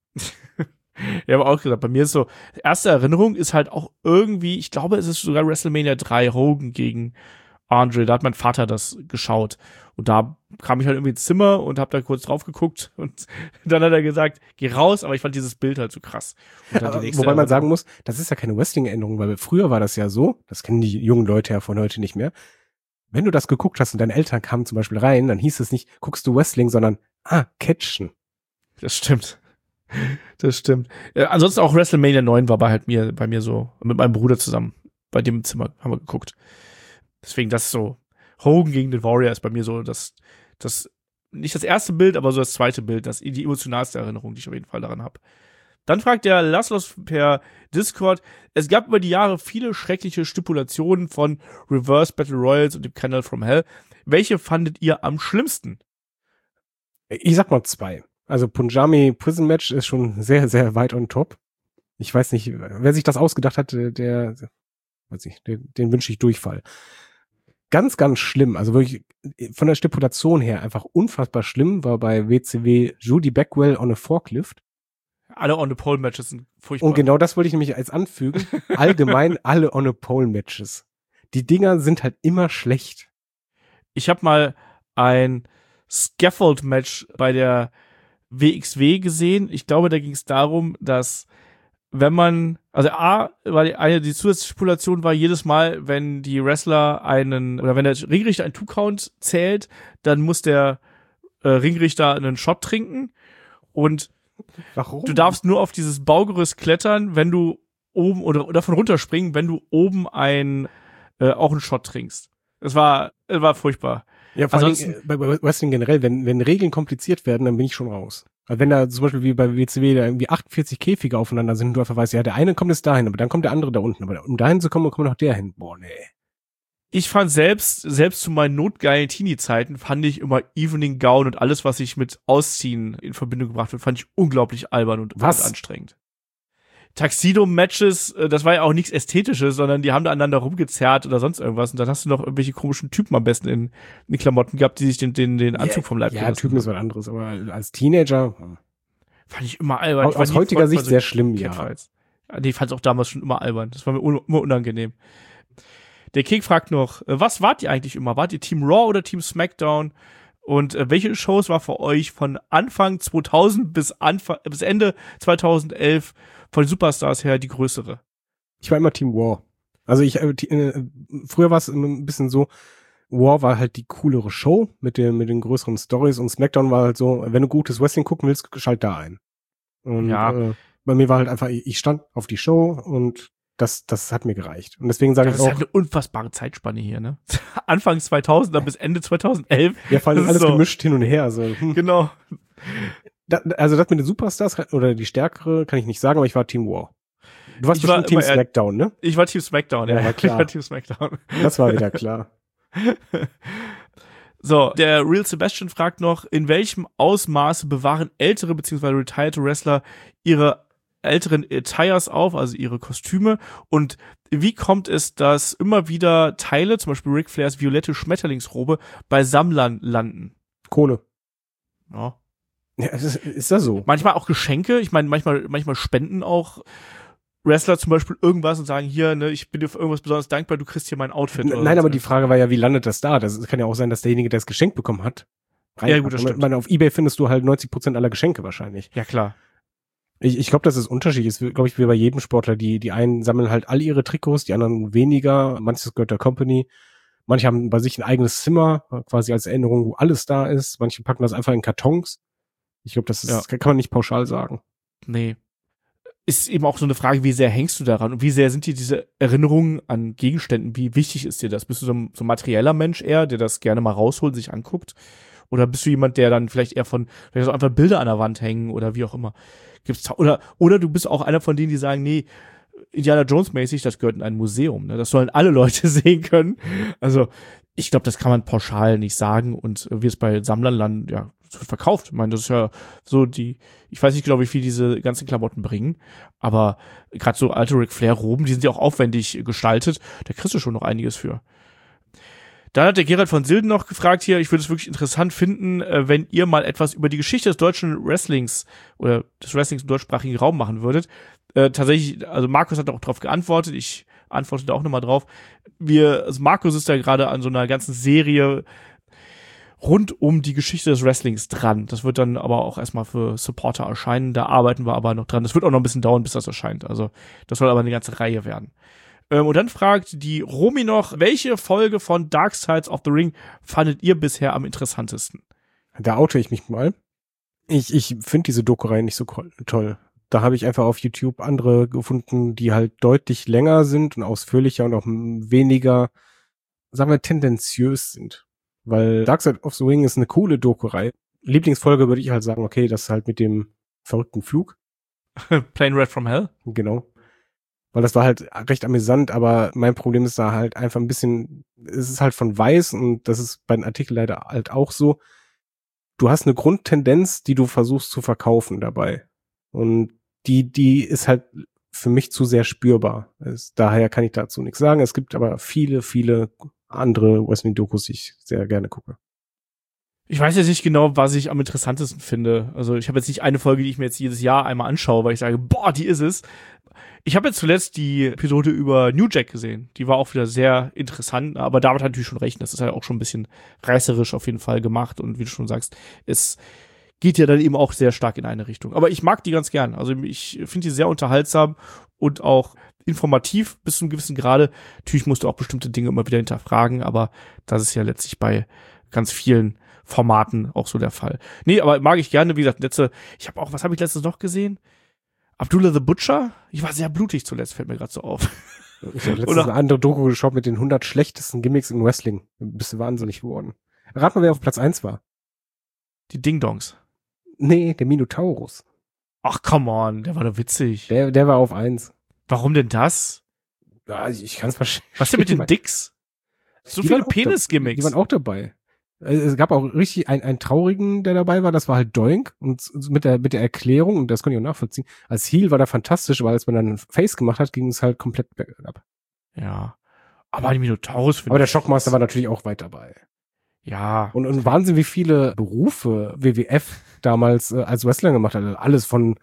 Ich habe auch gesagt, bei mir ist so, erste Erinnerung ist halt auch irgendwie, ich glaube, es ist sogar WrestleMania 3, Hogan gegen Andre, da hat mein Vater das geschaut und da kam ich halt irgendwie ins Zimmer und habe da kurz drauf geguckt und dann hat er gesagt, geh raus, aber ich fand dieses Bild halt so krass. Wobei man sagen muss, das ist ja keine Wrestling-Erinnerung, weil früher war das ja so, das kennen die jungen Leute ja von heute nicht mehr, wenn du das geguckt hast und deine Eltern kamen zum Beispiel rein, dann hieß es nicht, guckst du Wrestling, sondern Catchen. Das stimmt. Das stimmt. Ansonsten auch WrestleMania 9 war bei mir so, mit meinem Bruder zusammen. Bei dem Zimmer haben wir geguckt. Deswegen das ist so, Hogan gegen den Warrior ist bei mir so das nicht das erste Bild, aber so das zweite Bild, die emotionalste Erinnerung, die ich auf jeden Fall daran habe. Dann fragt der Laszlos per Discord, es gab über die Jahre viele schreckliche Stipulationen von Reverse Battle Royals und dem Candle from Hell. Welche fandet ihr am schlimmsten? Ich sag mal 2. Also Punjabi Prison Match ist schon sehr, sehr weit on top. Ich weiß nicht, wer sich das ausgedacht hat, den wünsche ich Durchfall. Ganz, ganz schlimm, also wirklich von der Stipulation her einfach unfassbar schlimm, war bei WCW Judy Bagwell on a Forklift. Alle On-the-Pole-Matches sind furchtbar. Und genau das wollte ich nämlich als anfügen. Allgemein alle On-the-Pole-Matches. Die Dinger sind halt immer schlecht. Ich habe mal ein Scaffold-Match bei der WXW gesehen. Ich glaube, da ging es darum, dass wenn man, also die Zusatzstipulation war jedes Mal, wenn die Wrestler wenn der Ringrichter einen Two-Count zählt, dann muss der Ringrichter einen Shot trinken und warum? Du darfst nur auf dieses Baugerüst klettern, wenn du oben oder davon runterspringen, wenn du oben auch einen Shot trinkst. Es war furchtbar. Ja, vor allem bei Wrestling generell, wenn Regeln kompliziert werden, dann bin ich schon raus. Also wenn da zum Beispiel wie bei WCW da irgendwie 48 Käfige aufeinander sind und du einfach weißt, ja, der eine kommt jetzt dahin, aber dann kommt der andere da unten, aber um dahin zu kommen, kommt noch der hin. Boah, nee. Ich fand selbst zu meinen notgeilen Teenie-Zeiten fand ich immer Evening Gown und alles, was ich mit Ausziehen in Verbindung gebracht wird, fand ich unglaublich albern und anstrengend. Tuxedo-Matches, das war ja auch nichts Ästhetisches, sondern die haben da aneinander rumgezerrt oder sonst irgendwas und dann hast du noch irgendwelche komischen Typen am besten in Klamotten gehabt, die sich den Anzug vom Leib gelassen. Ja, Typen ist was anderes, aber als Teenager fand ich immer albern. Aus heutiger Sicht sehr schlimm, ja. Ich fand es auch damals schon immer albern. Das war mir immer unangenehm. Der King fragt noch, was wart ihr eigentlich immer? Wart ihr Team Raw oder Team SmackDown? Und welche Shows war für euch von Anfang 2000 bis Ende 2011 von den Superstars her die größere? Ich war immer Team War. Also früher war es ein bisschen so, War war halt die coolere Show mit den größeren Stories und SmackDown war halt so, wenn du gutes Wrestling gucken willst, schalt da ein. Und bei mir war halt einfach, ich stand auf die Show und das hat mir gereicht. Und deswegen sage ich auch. Das ist halt eine unfassbare Zeitspanne hier, ne? Anfang 2000 bis Ende 2011. Ja, vor allem alles so gemischt hin und her. So. Genau. Also das mit den Superstars oder die stärkere kann ich nicht sagen, aber ich war Team War. Du warst bestimmt Team SmackDown, ne? Ich war Team SmackDown, ja. War klar. Ich war Team SmackDown. Das war wieder klar. So, der Real Sebastian fragt noch, in welchem Ausmaße bewahren ältere bzw. retired Wrestler ihre älteren Attires auf, also ihre Kostüme, und wie kommt es, dass immer wieder Teile, zum Beispiel Ric Flairs violette Schmetterlingsrobe, bei Sammlern landen? Kohle. Ja. Ja, ist das so? Manchmal auch Geschenke, ich meine, manchmal spenden auch Wrestler zum Beispiel irgendwas und sagen, hier, ne, ich bin dir für irgendwas besonders dankbar, du kriegst hier mein Outfit. Nein, aber die Frage war ja, wie landet das da? Das kann ja auch sein, dass derjenige, der das Geschenk bekommen hat, ja, gut, das stimmt. Auf eBay findest du halt 90% aller Geschenke wahrscheinlich. Ja, klar. Ich glaube, dass es unterschiedlich ist, glaube ich, wie bei jedem Sportler. Die einen sammeln halt all ihre Trikots, die anderen weniger. Manches gehört der Company. Manche haben bei sich ein eigenes Zimmer, quasi als Erinnerung, wo alles da ist. Manche packen das einfach in Kartons. Ich glaube, das kann man nicht pauschal sagen. Nee. Ist eben auch so eine Frage, wie sehr hängst du daran und wie sehr sind dir diese Erinnerungen an Gegenständen, wie wichtig ist dir das? Bist du so ein materieller Mensch eher, der das gerne mal rausholt, sich anguckt? Oder bist du jemand, der dann vielleicht eher vielleicht so einfach Bilder an der Wand hängen oder wie auch immer? Oder du bist auch einer von denen, die sagen, nee, Indiana Jones mäßig, das gehört in ein Museum, ne? Das sollen alle Leute sehen können. Also, ich glaube, das kann man pauschal nicht sagen und wie es bei Sammlern landen, ja, es wird verkauft. Ich meine, das ist ja so ich weiß nicht genau, wie viel diese ganzen Klamotten bringen, aber gerade so alte Ric Flair Roben, die sind ja auch aufwendig gestaltet, da kriegst du schon noch einiges für. Dann hat der Gerald von Silden noch gefragt hier, ich würde es wirklich interessant finden, wenn ihr mal etwas über die Geschichte des deutschen Wrestlings oder des Wrestlings im deutschsprachigen Raum machen würdet. Tatsächlich, also Markus hat auch darauf geantwortet, ich antworte da auch nochmal drauf. Also Markus ist da gerade an so einer ganzen Serie rund um die Geschichte des Wrestlings dran. Das wird dann aber auch erstmal für Supporter erscheinen, da arbeiten wir aber noch dran. Das wird auch noch ein bisschen dauern, bis das erscheint. Also das soll aber eine ganze Reihe werden. Und dann fragt die Romy noch, welche Folge von Dark Sides of the Ring fandet ihr bisher am interessantesten? Da oute ich mich mal. Ich finde diese Doku-Reihe nicht so toll. Da habe ich einfach auf YouTube andere gefunden, die halt deutlich länger sind und ausführlicher und auch weniger, sagen wir, tendenziös sind. Weil Dark Side of the Ring ist eine coole Doku-Reihe. Lieblingsfolge würde ich halt sagen, okay, das ist halt mit dem verrückten Flug. Plane Red from Hell? Genau. Weil das war halt recht amüsant, aber mein Problem ist da halt einfach ein bisschen, es ist halt von weiß und das ist bei den Artikeln leider halt auch so. Du hast eine Grundtendenz, die du versuchst zu verkaufen dabei. Und die ist halt für mich zu sehr spürbar. Daher kann ich dazu nichts sagen. Es gibt aber viele, viele andere Wrestling-Dokus, die ich sehr gerne gucke. Ich weiß jetzt nicht genau, was ich am interessantesten finde. Also ich habe jetzt nicht eine Folge, die ich mir jetzt jedes Jahr einmal anschaue, weil ich sage, boah, die ist es. Ich habe jetzt zuletzt die Episode über New Jack gesehen. Die war auch wieder sehr interessant, aber David hat natürlich schon recht. Das ist halt auch schon ein bisschen reißerisch auf jeden Fall gemacht. Und wie du schon sagst, es geht ja dann eben auch sehr stark in eine Richtung. Aber ich mag die ganz gern. Also ich finde die sehr unterhaltsam und auch informativ bis zu einem gewissen Grade. Natürlich musst du auch bestimmte Dinge immer wieder hinterfragen, aber das ist ja letztlich bei ganz vielen Formaten auch so der Fall. Nee, aber mag ich gerne. Wie gesagt, was habe ich letztens noch gesehen? Abdullah the Butcher? Ich war sehr blutig zuletzt, fällt mir gerade so auf. Ich habe letztens eine andere Doku geschaut mit den 100 schlechtesten Gimmicks im Wrestling. Bist du wahnsinnig geworden. Rat mal, wer auf Platz 1 war. Die Ding-Dongs. Nee, der Minotaurus. Ach, come on, der war doch witzig. Der war auf 1. Warum denn das? Ja, ich kann es verstehen. Was denn mit den Dicks? So viele Penis-Gimmicks. Die waren auch dabei. Es gab auch richtig einen traurigen, der dabei war, das war halt Doink und mit der Erklärung, und das konnte ich auch nachvollziehen, als Heel war der fantastisch, weil als man dann einen Face gemacht hat, ging es halt komplett bergab. Ja. Aber die Minotaurus finde ich. Aber der Shockmaster war natürlich auch weit dabei. Ja. Und Wahnsinn, wie viele Berufe WWF damals als Wrestler gemacht hat. Also alles von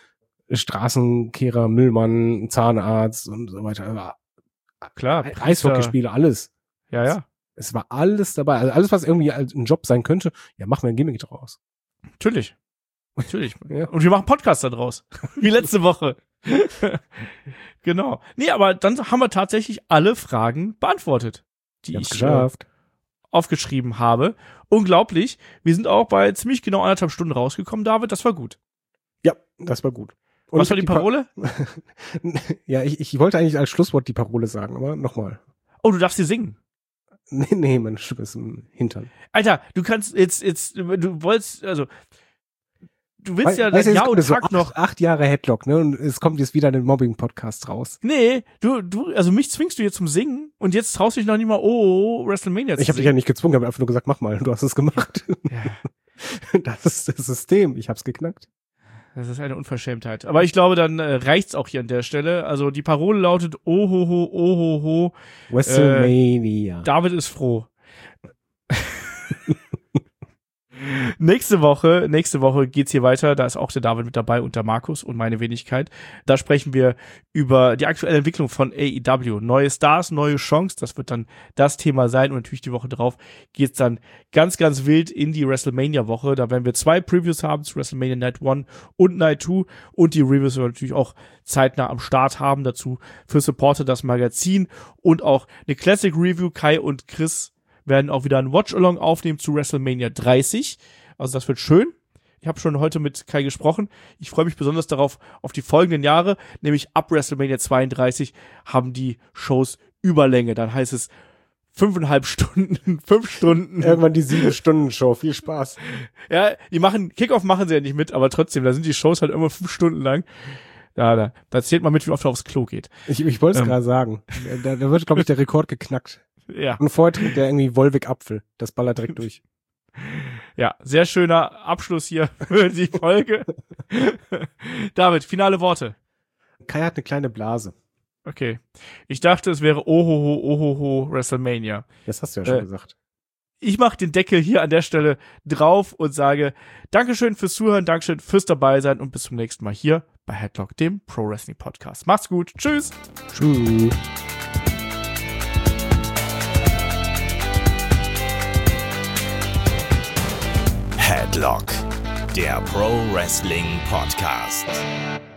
Straßenkehrer, Müllmann, Zahnarzt und so weiter. Klar. Eishockeyspieler, alles. Ja. Es war alles dabei. Also alles, was irgendwie ein Job sein könnte, ja, machen wir ein Gimmick draus. Natürlich. Ja. Und wir machen Podcasts da draus. Wie letzte Woche. Genau. Nee, aber dann haben wir tatsächlich alle Fragen beantwortet, die ich geschafft. Aufgeschrieben habe. Unglaublich. Wir sind auch bei ziemlich genau 1,5 Stunden rausgekommen, David. Das war gut. Ja, das war gut. Und was war die Parole? Ja, ich wollte eigentlich als Schlusswort die Parole sagen, aber nochmal. Oh, du darfst sie singen. Nee, meine Stimme ist im Hintern. Alter, du kannst jetzt, du wolltest, also, du willst ja weißt, Jahr und so Tag noch. 8 Jahre Headlock, ne? Und es kommt jetzt wieder ein Mobbing-Podcast raus. Nee, also mich zwingst du jetzt zum Singen und jetzt traust du dich noch nicht mal, WrestleMania zu Ich habe dich ja nicht gezwungen, ich habe einfach nur gesagt, mach mal. Du hast es gemacht. Ja. Das ist das System. Ich hab's geknackt. Das ist eine Unverschämtheit. Aber ich glaube, dann reicht's auch hier an der Stelle. Also die Parole lautet Ohoho. WrestleMania. David ist froh. Nächste Woche geht's hier weiter. Da ist auch der David mit dabei und der Markus und meine Wenigkeit. Da sprechen wir über die aktuelle Entwicklung von AEW. Neue Stars, neue Chance. Das wird dann das Thema sein. Und natürlich die Woche drauf geht's dann ganz, ganz wild in die WrestleMania-Woche. Da werden wir 2 Previews haben zu WrestleMania Night 1 und Night 2. Und die Reviews werden wir natürlich auch zeitnah am Start haben. Dazu für Supporter das Magazin und auch eine Classic Review. Kai und Chris werden auch wieder ein Watch-Along aufnehmen zu WrestleMania 30. Also das wird schön. Ich habe schon heute mit Kai gesprochen. Ich freue mich besonders darauf, auf die folgenden Jahre, nämlich ab WrestleMania 32 haben die Shows Überlänge. Dann heißt es 5,5 Stunden, 5 Stunden. Irgendwann die 7-Stunden-Show. Viel Spaß. Ja, Kickoff machen sie ja nicht mit, aber trotzdem, da sind die Shows halt immer 5 Stunden lang. Da zählt man mit, wie oft er aufs Klo geht. Ich wollte es gerade sagen. Da wird, glaube ich, der Rekord geknackt. Ja. Und vorher trinkt der irgendwie Wolwig Apfel. Das ballert direkt durch. Ja, sehr schöner Abschluss hier für die Folge. David, finale Worte. Kai hat eine kleine Blase. Okay. Ich dachte, es wäre Ohoho, WrestleMania. Das hast du ja schon gesagt. Ich mache den Deckel hier an der Stelle drauf und sage Dankeschön fürs Zuhören, Dankeschön fürs Dabeisein und bis zum nächsten Mal hier bei Headlock, dem Pro Wrestling Podcast. Macht's gut. Tschüss. Tschüss. Headlock, der Pro Wrestling Podcast.